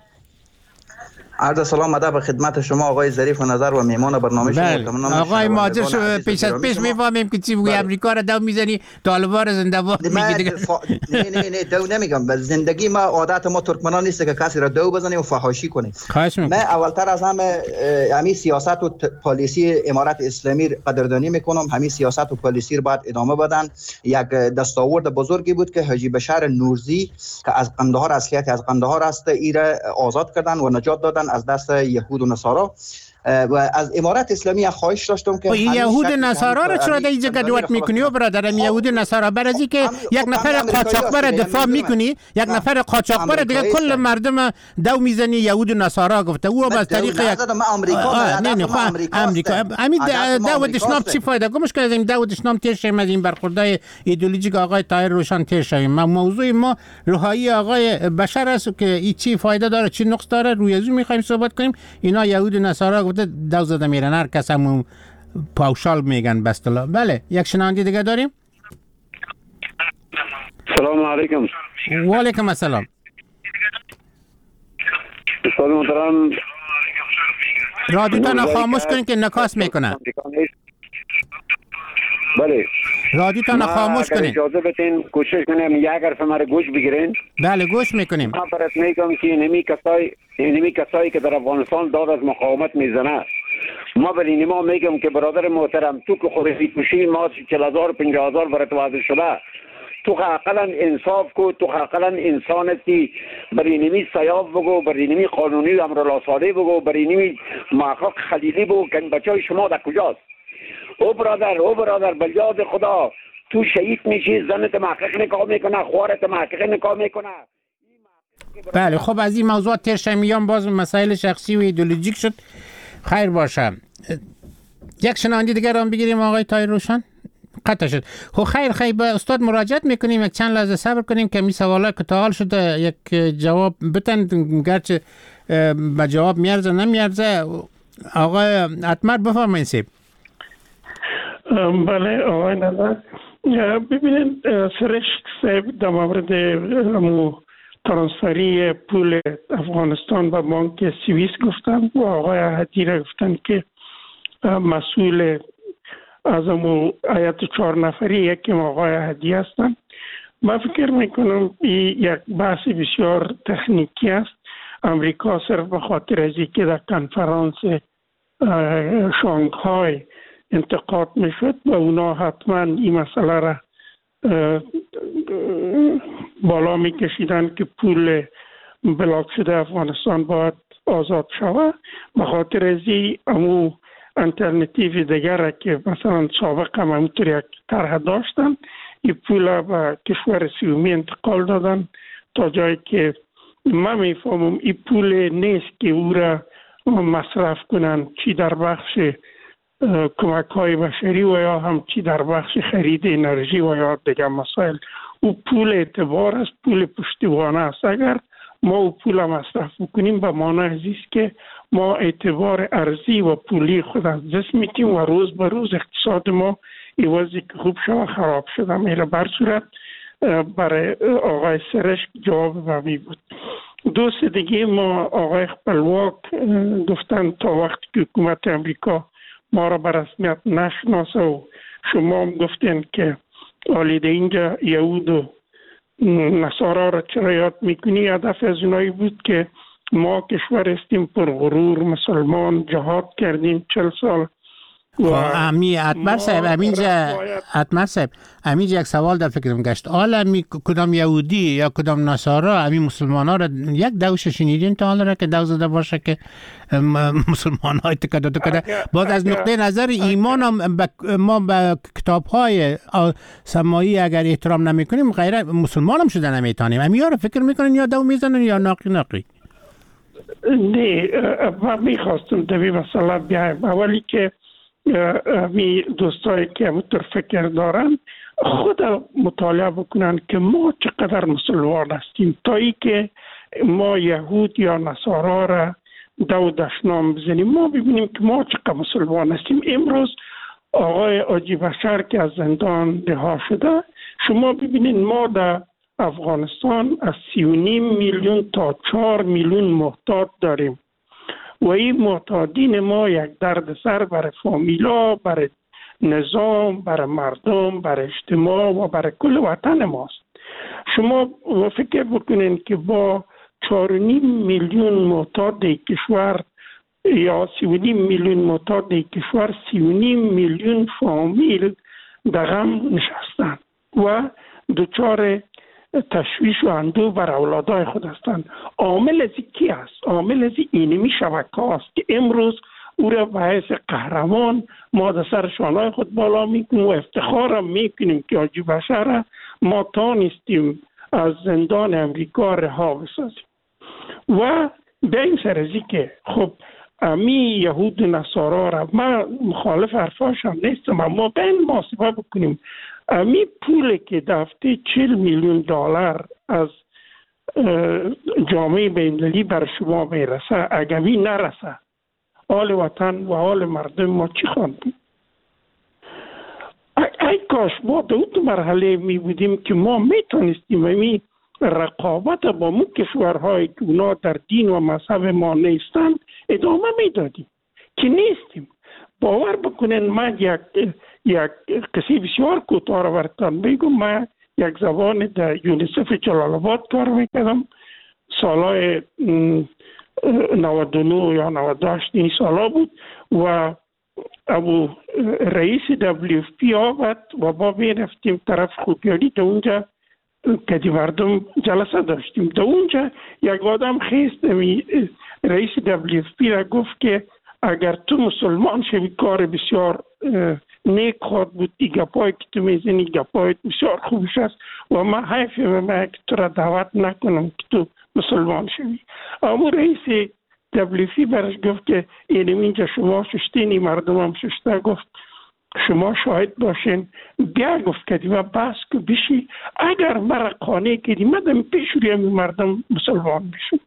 عرض سلام ادب خدمت شما آقای ظریف و نظر و میهمان برنامه شما. آقای ماجر پیش از پیش میفهمیم که چی بگی. امریکا را دو میزنی، طالبان زنده باد میگی دیگه. نه نه نه دو نمیگم. زندگی ما عادت ما ترکمنان نیست که کسی را دو بزنیم و فحاشی کنیم. من اولتر از همه همین سیاست و پالیسی امارت اسلامی قدردانی میکنم. همین سیاست و پالیسی رو باید ادامه بدن. یک دستاورد بزرگی بود که حاجی بشر نورزی که از قندهار اصلیت از قندهار است ایره آزاد کردن و نجات دادن از دست یهود و نصارا. و از امارت اسلامی خواهش داشتم که این یهود نصارا را چرا در اینجا گدوات میکنی و برادرم؟ یهود نصارا برای که یک نفر قاچاقبر دفاع میکنی، یک نفر قاچاقبر دیگه کل مردم دو میزنی یهود نصارا گفته او از طریق یک آمریکا. نه نه امریکا همین داودش نام چی فایده؟ گمش کردیم داودش نام تیر شیم از این برخوردهای ایدئولوژیک آقای طاهر روشن تیر شیم. موضوع ما رهایی آقای بشر است که این چی فایده داره چی نقص داره، روی ازو میخوایم صحبت کنیم. اینا یهود نصارا دو زده میرن، هر کس همون پاوشال میگن بستلا. بله یک شنونده دیگه داریم. سلام علیکم. و علیکم السلام. استاد محترم رادیوتان خاموش کنین که نکاس میکنه. بله رادیوتان خاموش کنین. اجازه بدین کوشش کنیم یک حرف مرا گوش بگیرین. بله گوش میکنیم. من برات میگم که نمی کسایی نمی کسایی که در افغانستان داد از مقاومت میزنه، ما برای ما میگم که برادر محترم تو که خودی کشی ما چهل هزار پنجاه هزار برات واضح شده، تو حقاً انصاف کو، تو حقاً انسانیتی برای نمی سیاف بگو، برای نمی قانونی و امرالله بگو، برای نمی محقق خلیلی بگو که بچهای شما در کجاست. او برادر او برادر بلیاد خدا تو شهید میشی، زنت محقق نکاح میکنه، خوارت محقق نکاح میکنه. بله خب از این موضوع تر شمیان باز مسائل شخصی و ایدئولوژیک شد. خیر باشه. یک شنونده دیگر هم بگیریم آقای طاهر روشن. قطع شد. خب خیر خیر به استاد مراجعت میکنیم، یک چند لحظه صبر کنیم که می سوالا که تا حال شده یک جواب بتن، گرچه به جواب میارزه نمیارزه. آقای اتمر بفرمایید. سیب بله آقای نظر، ببینید سرشک صاحب در مورد ترانسفری پول افغانستان و بانک سوئیس گفتن و آقای احدی را گفتن که مسئول از امو آیت چهار نفری یکی آقای احدی هستن. من فکر میکنم این یک بحث بسیار تکنیکی است. امریکا صرف به خاطر از اینکه در کنفرانس شانگهای انتقاد میشد و اونا حتما این مسئله را بالا میکشیدن که پول بلاک شده افغانستان باید آزاد شود. به خاطر از این امو الٹرناتیو دیگر که مثلا سابق هم همونطور یک طرح داشتن، این پول به کشور سومی انتقال دادن تا جایی که من میفهمم این پول نیست که او را مصرف کنن، چی در بخش کمک های بشری و یا هم چی در بخش خرید انرژی و یا دیگر مسائل. او پول اعتبار است، پول پشتیبانه است. اگر ما او پول مصرف بکنیم به معنی است که ما اعتبار ارزی و پولی خود از دست میتیم و روز به روز اقتصاد ما ایوازی که خوب شد خراب شده. میره بر صورت برای آقای سرشک جواب بمی بود. دوست دیگه ما آقای خپلواک گفتن تا وقتی که حکومت امریکا ما را به رسمیت نشناسه و شما هم گفتین که آلیده اینجا یهود و نصارا را چرا یاد میکنی. هدف از اونایی بود که ما کشور استیم پر غرور، مسلمان، جهاد کردیم چل سال. امی اتمر صاحب امینجا اتمر صاحب امینجا یک سوال در فکرم گشت. حالا امی کدام یهودی یا کدام نصارا امی مسلمان ها را یک دوش شنیدین تا حالا را که دو زده باشه که مسلمان های تکده تکده باز از نقطه نظر ایمان هم ما به کتاب های سمایی اگر احترام نمی کنیم غیر مسلمان هم شده نمیتانیم. امی ها را فکر میکنین یا دو میزنن یا ناقی ناقی؟ نه من میخواستم دوی مسئله بیایم. اولی که می دوستایی که همونطور فکر دارن خود مطالعه بکنن که ما چقدر مسلمان هستیم تا ای که ما یهود یا نصارا را دو دشنام بزنیم. ما ببینیم که ما چقدر مسلمان هستیم. امروز آقای حاجی بشر که از زندان رها شده، شما ببینید ما در افغانستان از سی و نیم میلیون تا چهار میلیون محتاج داریم و این محتاجین ما یک درد سر برای فامیلا، برای نظام، برای مردم، برای اجتماع و برای کل وطن ماست. شما فکر بکنین که با چهار و نیم میلیون محتاج کشور یا سی و نیم میلیون محتاج کشور، سی و نیم میلیون فامیل در غم نشستن و دچار تشویش و اندوه بر اولادای خود هستند. عامل از کی است؟ عامل از اینمی شبکه است که امروز او را به حیث قهرمان ما در سر شانهای خود بالا میکنیم و افتخار میکنیم که حاجی بشر ما تانستیم از زندان امریکا رها بسازیم. و به این سرزی که خب امی یهود و نصارا را من مخالف حرفاشم نیستم، اما به این محاسبه بکنیم امی پول که دفته چهل میلیون دلار از جامعه بین‌المللی بر شما میرسه، اگمی نرسه حال وطن و حال مردم ما چی خواندیم؟ ای کاش ما به اون مرحله می بودیم که ما میتونستیم امی رقابت با مو کشورهای که اونا در دین و مذهب ما نیستند ادامه میدادیم که نیستیم. باور بکنین من یک یک قصه بسیار کوتاه را براتون بگم. من یک زبان در یونیسف جلال آباد کار میکردم سالهای نود و نه یا نود و هشت این سالا بود و ابو رئیس دبلیو اف پی آمد و ما میرفتیم طرف خوبیانی در اونجا که مردم جلسه داشتیم. در اونجا یک آدم خیست رئیس دبلیو اف پی را گفت که اگر تو مسلمان شوی کار بسیار نیک خود بود، ای گپایی که تو میزنی گپای بسیار خوبش است و من حیف من که تو را دعوت نکنم که تو مسلمان شوی. اما رئیس دبلیو برش گفت که اینم اینجا شما ششتینی مردم هم ششته، گفت شما شاهد باشین. بیا گفت که دیما بس که بشی اگر مرا قانع کردی مدام پیش روی مردم مسلمان بشن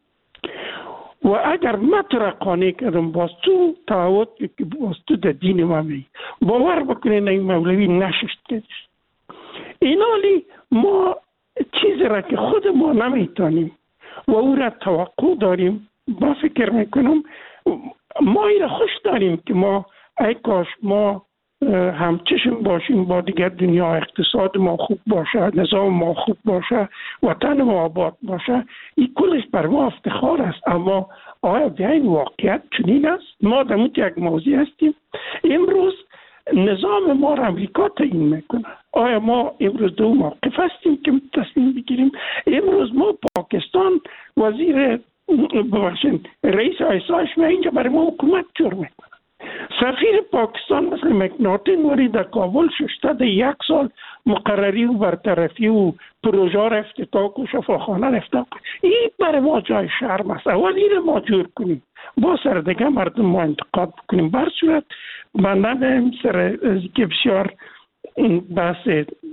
و اگر من تو را قانع کردم باز تو تعهد که باز تو در دین ما می باور بکنین این مولوی نششت کردیش. این حالی ما چیزی را که خود ما نمیتونیم و او را توقع داریم، با فکر میکنم ما ایره خوش داریم که ما ای کاش ما همچشم باشیم با دیگر دنیا، اقتصاد ما خوب باشه، نظام ما خوب باشه، وطن ما آباد باشه. این کلش بر ما افتخار است. اما آیا به این واقعیت چنین است؟ ما در مورد یک موضوع هستیم. امروز نظام ما را امریکا تعیین میکنه. آیا ما امروز دو موقف هستیم که تصمیم بگیریم؟ امروز ما پاکستان وزیر ببخشید رئیس آیسایش اینجا برای ما حکومت جور میکنه. سفیر پاکستان مثل مکناتین وری در کابل ششته در یک سال مقرری و برطرفی و پروژه را افتتاح و شفاخانه را افتتاح کنیم. این برای ما جای شرم است. اول این ما جور کنیم با سر دیگه مردم ما انتقاد بکنیم. بر صورت من نمیم سر که بسیار بحث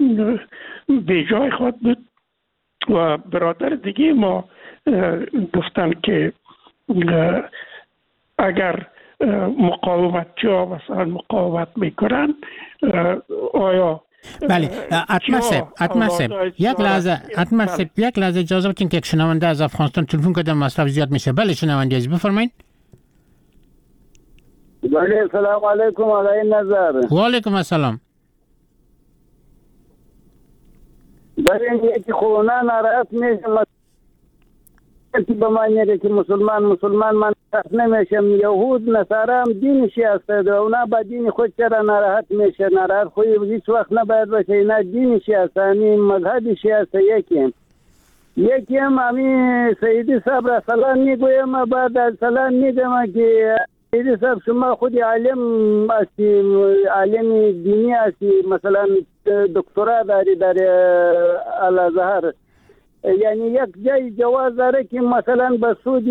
به جای خود بود و برادر دیگه ما گفتن که اگر مقاومتچی ها مثلا مقاومت میکنن آیا بله اتمسب اتمسب یک لحظه اتمسب یک لحظه اجازه بدین که یک شنونده از افغانستان تلفن کرده مصرف زیاد میشه. بله شنونده عزیز بفرمایید. بله سلام علیکم آقای نظر. و علیکم السلام. برای یکی خونا ناراحت میشه به معنی که مسلمان مسلمان من ناراحت نمیشم. یهود نصارا هم دینشی هست و اونا با دین خود چرا ناراحت میشه؟ ناراحت خود هیچ وقت نباید باشه. اینا دینشی هست، همین مذهبشی هست. یکی یکی هم همین سیدی صاحب را سلام میگویم، بعد از سلام میگم که سیدی صاحب شما خودی عالم هستی، عالم دینی هستی، مثلا دکترا داری در الازهر، یعنی یک جای جواز داره که مثلا به سودی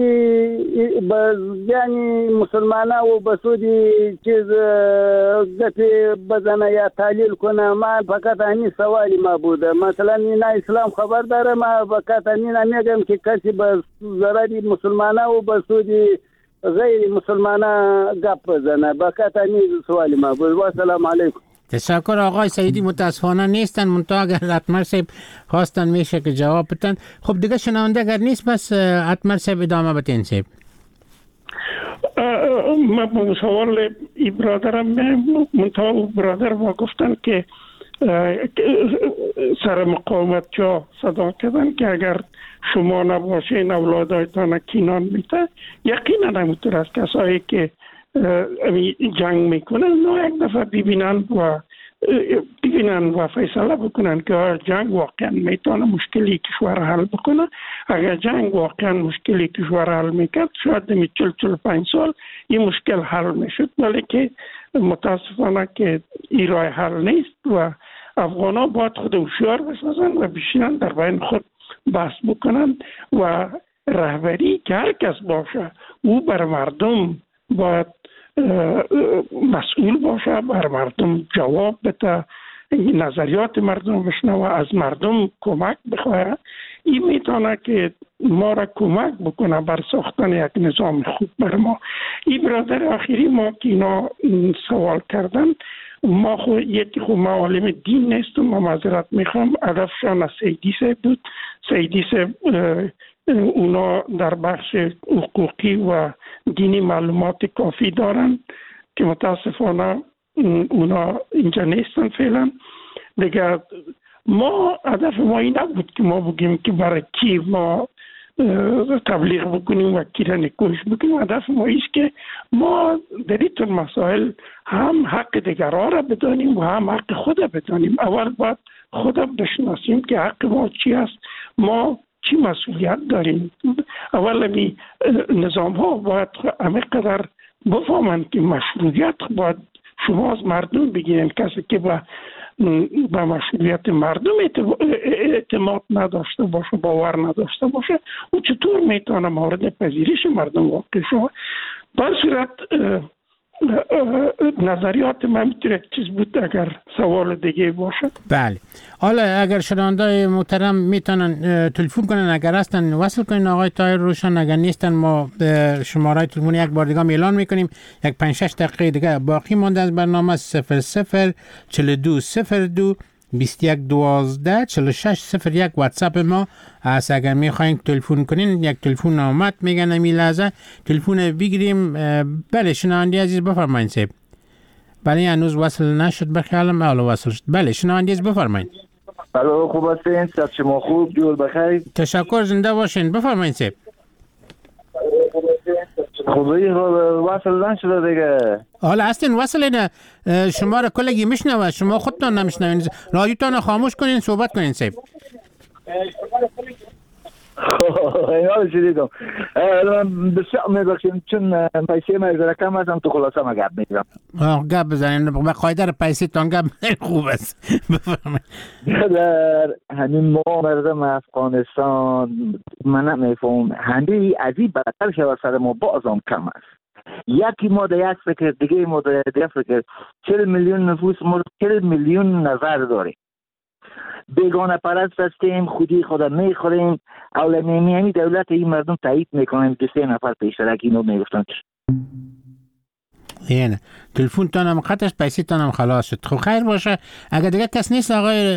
یعنی مسلمانه و به سودی چیز گپی بزنه یا تحلیل کنه. من فقط همین سوالی ما بوده. مثلا اینا اسلام خبر داره، ما فقط همین میگم که کسی به ضرری مسلمانه و به سودی غیر مسلمانه گپ بزنه. فقط همین سوالی ما بود. و سلام علیکم. تشکر آقای سعیدی. متاسفانه نیستن، منتها اگر اتمر صاحب خواستن میشه که جواب بدن. خب دیگه شنونده اگر نیست بس اتمر صاحب ادامه بدین صاحب. من به سوال ای برادرم منتها برادر ما گفتن که سر مقاومت جا صدا کردن که اگر شما نباشین اولادایتان کینان میته. یقینا نمیتونه از کسایی که جنگ میکنن نه یک دفعه ببینن و ببینن و فیصله بکنن که جنگ واقعا میتونه مشکلی کشور حل بکنه. اگر جنگ واقعا مشکلی کشور حل میکرد شاید می چل چل و پنج سال این مشکل حل میشد، ولی که متاسفانه که این راه حل نیست و افغان ها باید خود هوشیار بسازن و بشینن در بین خود بحث بکنن و رهبری که هر کس باشه او بر مردم باید مسئول باشه، بر مردم جواب بده، نظریات مردم بشنوه، از مردم کمک بخواه. این میتونه که ما را کمک بکنه بر ساختن یک نظام خوب بر ما. این برادر آخری ما که اینا سوال کردن، ما خود یکی خود معالم دین نیستم، ما معذرت میخوام، هدفشان از سیدی صاحب بود. سیدی اونا در بخش حقوقی و دینی معلومات کافی دارن که متاسفانه اونا اینجا نیستن فعلا. دیگه ما هدف ما این نبود که ما بگیم که برای کی ما تبلیغ بکنیم و کی را نکوش بکنیم. هدف ما ایست که ما در این مسائل هم حق دیگران را بدانیم و هم حق خود را بدانیم. اول باید خود را بشناسیم که حق ما چی است، ما چی مسئولیت داریم. اول می نظام ها باید همه قدر بفهمند که مشروعیت باید شما از مردم بگیرین. کسی که با با مشروعیت مردم اعتماد نداشته باشه، باور نداشته باشه، او چطور میتونه مورد پذیرش مردم واقع شود؟ در صورت نظریات من میتونه چیز بود اگر سوال دیگه باشه. بله، حالا اگر شنوندای محترم میتونن تلفن کنن، اگر هستن وصل کنین آقای طاهر روشن، اگر نیستن ما شماره تلفن یک بار دیگه اعلان میکنیم. یک پنج شش دقیقه دیگه باقی مونده از برنامه. صفر صفر چهل و دو صفر دو بیست و یک دوازده چهل و شش صفر یک واتساپ ما است. اگر میخواین تلفن کنین، یک تلفن آمد میگن امی لحظه تلفن بگیریم. بله شنونده عزیز بفرمایید صاحب. بله هنوز وصل نشد بخیالم، حالا وصل شد. بله شنونده عزیز بفرمایید. الو خوب هستین؟ صحت شما خوب؟ جور بخیر؟ تشکر، زنده باشین. بفرمایید صاحب. خوبی وصل نشده دیگه. حالا هستین وصل نه، شما را کلگی میشنوه، شما خودتان نمیشنوین. رادیوتان خاموش کنین صحبت کنین صاحب. اینا شدیدم. من بسیار میبخشیم چون پیسه ما ازاره کم هستم، تو خلاصه ما گپ میگم. گپ بزنین، به قاعده پیسه تان گپ خوب است. بفرمایید. در همین ما مردم افغانستان من نمیفهم هندی عجیب بدتر شود سر ما بازم کم است. یکی ما در یک فکر دیگه ما در یک فکر چهل میلیون نفوس ما چهل میلیون نظر داریم. بیگانه پرست هستیم، خودی خدا میخوریم. اولمی یعنی دولت این مردم تایید میکنن که سه نفر پیشترک اینو میگفتن. یعنی تلفن تانم قطعش پیسی تانم خلاص شد. خب خیر باشه. اگر دیگه کس نیست آقای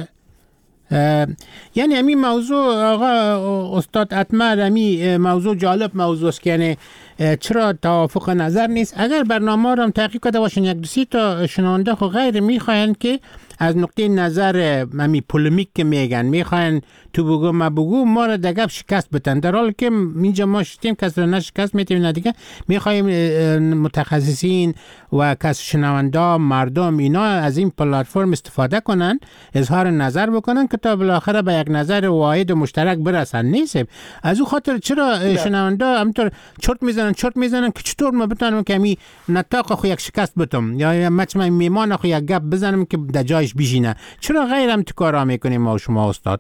یعنی همین موضوع آقا استاد اتمر، همین موضوع جالب موضوع است که یعنی چرا توافق نظر نیست. اگر برنامه رو هم تحقیق کرده باشین یک دو سی تا شنونده خو غیر میخواین که از نقطه نظر همین پولمیک که میگن میخواین تو بگو ما بگو ما رو دگب شکست بتن، در حالی که اینجا ما شدیم کس رو نشکست میتونیم دیگه. میخوایم متخصصین و کس شنونده مردم اینا از این پلتفرم استفاده کنن، اظهار نظر بکنن که تا بالاخره به یک نظر واحد و مشترک برسن. نیست از او خاطر چرا شنونده همینطور چرت میزنن چرت میزنن که چطور ما بتونم که می نطاق خو یک شکست بتم یا مچ میمان خو یک گپ بزنم که در جایش بشینه. چرا غیر هم تو کارا میکنیم ما شما استاد؟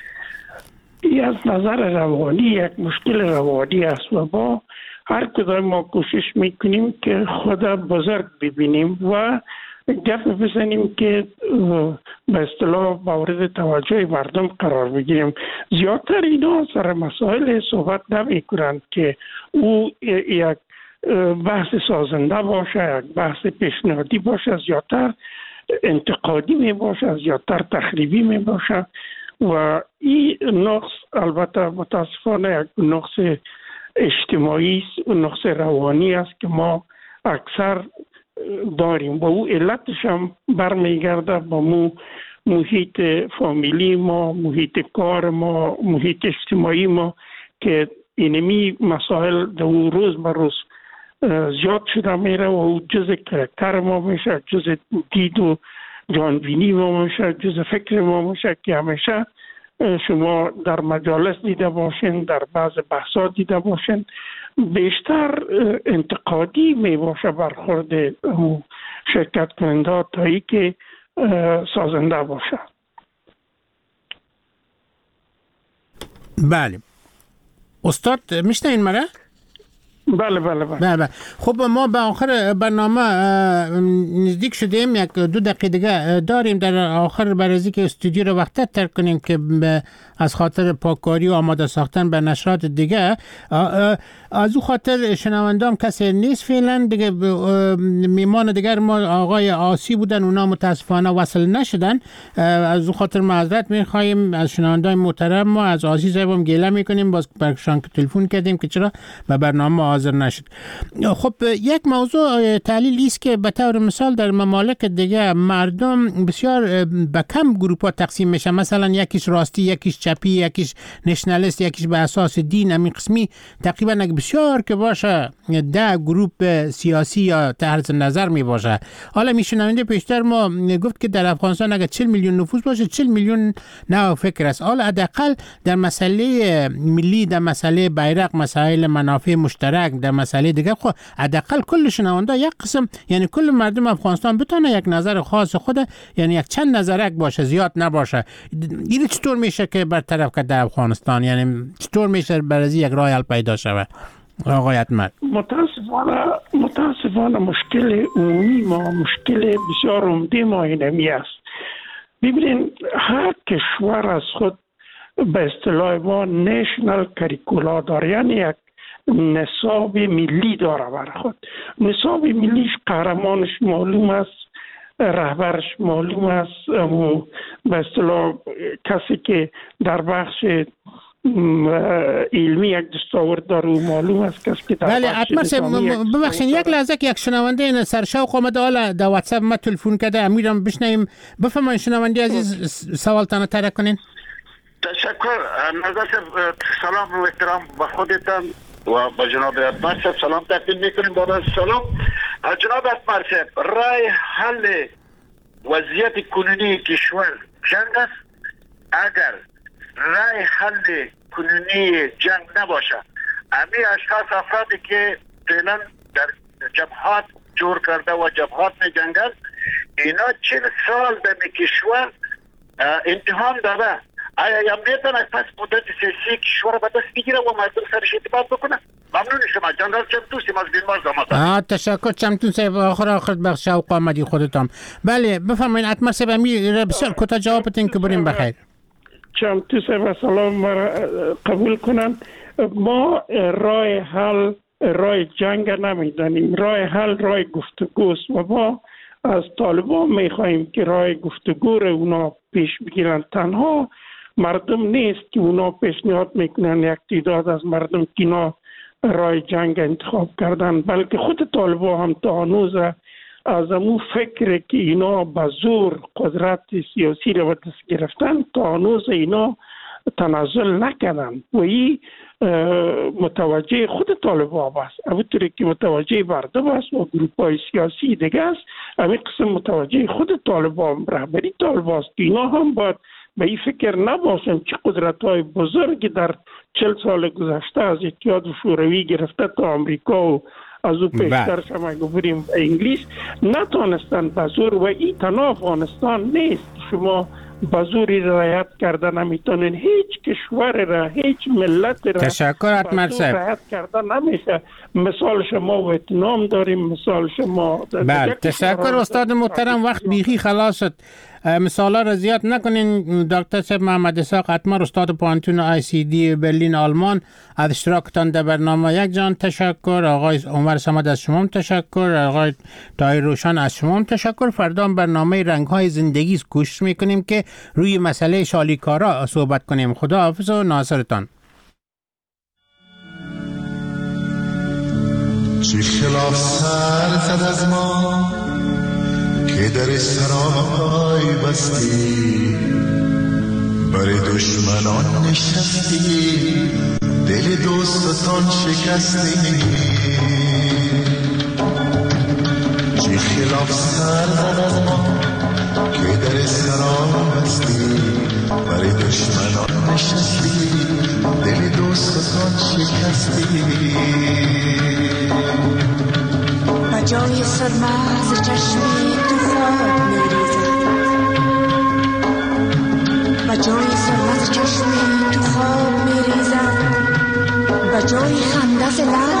این از نظر روانی یک مشکل روانی است و با هر کدام ما کوشش میکنیم که خدا بزرگ ببینیم و گپ بزنیم که به اصطلاح مورد توجه مردم قرار بگیریم. زیادتر اینا سر مسائل صحبت نمی کنند که او یک بحث سازنده باشه، یک بحث پیشنهادی باشه، زیادتر انتقادی می باشه، زیادتر تخریبی می باشه و این نقص البته متاسفانه یک نقص اجتماعی است، نقص روانی است که ما اکثر داریم و او علتش هم برمیگرده با مو محیط فامیلی ما، محیط کار ما، محیط اجتماعی ما که اینمی مسائل در روز به روز زیاد شده میره و او جز کرکتر ما میشه، جز دید و جانبینی ما میشه، جز فکر ما میشه که همیشه شما در مجالس دیده باشین، در بعض بحثات دیده باشین بیشتر انتقادی می باشه برخورد شرکت کننده تا ای که سازنده باشه. بله استاد میشنین مرا؟ بله بله بله. بله. خب ما به آخر برنامه نزدیک شدیم، یک دو دقیقه دیگه داریم در آخر برای که استودیو رو وقت تر کنیم که از خاطر پاککاری و آماده ساختن به نشرات دیگه. از او خاطر شنوندام کسی نیست فعلا دیگه. میمان دیگر ما آقای آسی بودن، اونا متاسفانه وصل نشدن. از او خاطر معذرت میخوایم از شنوندای محترم. ما از آسی صاحبم گله میکنیم، باز برشان که تلفن کردیم که چرا به برنامه حاضر نشد. خب یک موضوع تحلیل است که به طور مثال در ممالک دیگه مردم بسیار به کم گروه ها تقسیم میشه، مثلا یکیش راستی، یکیش چپی، یکیش نشنالیست، یکیش به اساس دین. همین قسمی تقریبا اگه بسیار که باشه ده گروه سیاسی یا طرز نظر می باشه. حالا میشنونده پیشتر ما گفت که در افغانستان اگه چهل میلیون نفوس باشه، چهل میلیون نه فکر است. حالا حداقل در مسئله ملی، در مسئله بیرق، مسائل منافع مشترک، در مسئله دیگه خب حداقل کل شنونده یک قسم، یعنی کل مردم افغانستان بتونه یک نظر خاص خود، یعنی یک چند نظرک باشه، زیاد نباشه. این چطور میشه که برطرف کرد در افغانستان؟ یعنی چطور میشه برای یک راه حل پیدا شود آقای اتمر؟ متاسفانه متاسفانه مشکل عمومی ما، مشکل بسیار عمده ما اینمی است. ببینین هر کشور از خود به اصطلاح ما نیشنل کریکولا داره، یعنی یک نصاب ملی داره برای خود. نصاب ملیش قهرمانش معلوم است، رهبرش معلوم است، به اصطلاح کسی که در بخش علمی یک دستاورد داره معلوم است، کسی که در بله. بخش ببخشید یک لحظه که یک شنونده این سرشوق آمده، حالا در واتساپ ما تلفن کرده، امیرم بشنویم. بفرمایید شنونده عزیز سوالتان طرح کنین. تشکر. نظر سلام و احترام به خودتان و با جناب اتمر صاحب سلام تقدیم میکنیم. با سلام جناب اتمر صاحب، رای حل وضعیت کنونی کشور جنگ است. اگر رای حل کنونی جنگ نباشه، امی اشخاص افرادی که فعلا در جبهات جور کرده و جبهات می جنگل، اینا چل سال در کشور امتحان داده. آیا یا میتونه پس مدت سیاسی کشور به دست بگیره و مردم سرش اعتماد بکنه؟ ممنون شما. جنرال چمتو سیماز بیمار داماد. آه تشکر چمتو صاحب. آخر آخر بخش شوق آمدی خودتان. بله بفرمایید اتمر صاحب، امیر بسیار کوتاه جواب بدین که بریم بخیر. چمتو صاحب سلام مرا قبول کنن. ما رای حل رای جنگ نمیدانیم، رای حل رای گفتگوست و ما از طالبان میخواهیم که رای گفتگو رو اونا پیش بگیرن. تنها مردم نیست که اونا پیشنهاد میکنن، یک تعداد از مردم که اینا رای جنگ انتخاب کردن، بلکه خود طالبان هم تا هنوز از امو فکر که اینا به زور قدرت سیاسی رو به دست گرفتن، تا هنوز اینا تنازل نکردن و این متوجه خود طالبان است. همونطوری که متوجه مردم است و گروه‌های سیاسی دیگه است، همین قسم متوجه خود طالبان، رهبری طالبان است که اینا هم باید به این فکر نباشن که قدرت‌های بزرگی در چل سال گذشته از اتحاد شوروی گرفته تا آمریکا و از او پیشتر شما گفتیم انگلیس نتونستن به زور، و این تنها افغانستان نیست، شما به زوری رعایت کردن نمیتونین هیچ کشور را، هیچ ملت را تشکر اتمر صاحب رعایت کردن نمیشه. مثال شما ویتنام داریم، مثال شما بله. تشکر استاد محترم، وقت بیخی خلاص شد. مثالا را زیاد نکنین. دکتر صاحب محمد اسحاق اتمر، استاد پانتون آی سی دی برلین آلمان، از اشتراکتان در برنامه یک جان تشکر. آقای عمر صمد از شما تشکر. آقای طاهر روشن از شما تشکر. فردا برنامه رنگ‌های زندگی کوشش میکنیم که روی مسئله شالیکارا صحبت کنیم. خدا حافظ و ناصرتان. چه خلاف سر زد از ما که در سرای بستی، برای دشمنان نشستی، دل دوستان شکستی. چه خلاف سر زد از ما که در سرای بستی، برای دشمنان نشستی، دل دوستان شکستی. جای سرماز چشمی تو خواب میریزد، و جای سرماز چشمی تو خواب میریزد، و جای خنده ز لب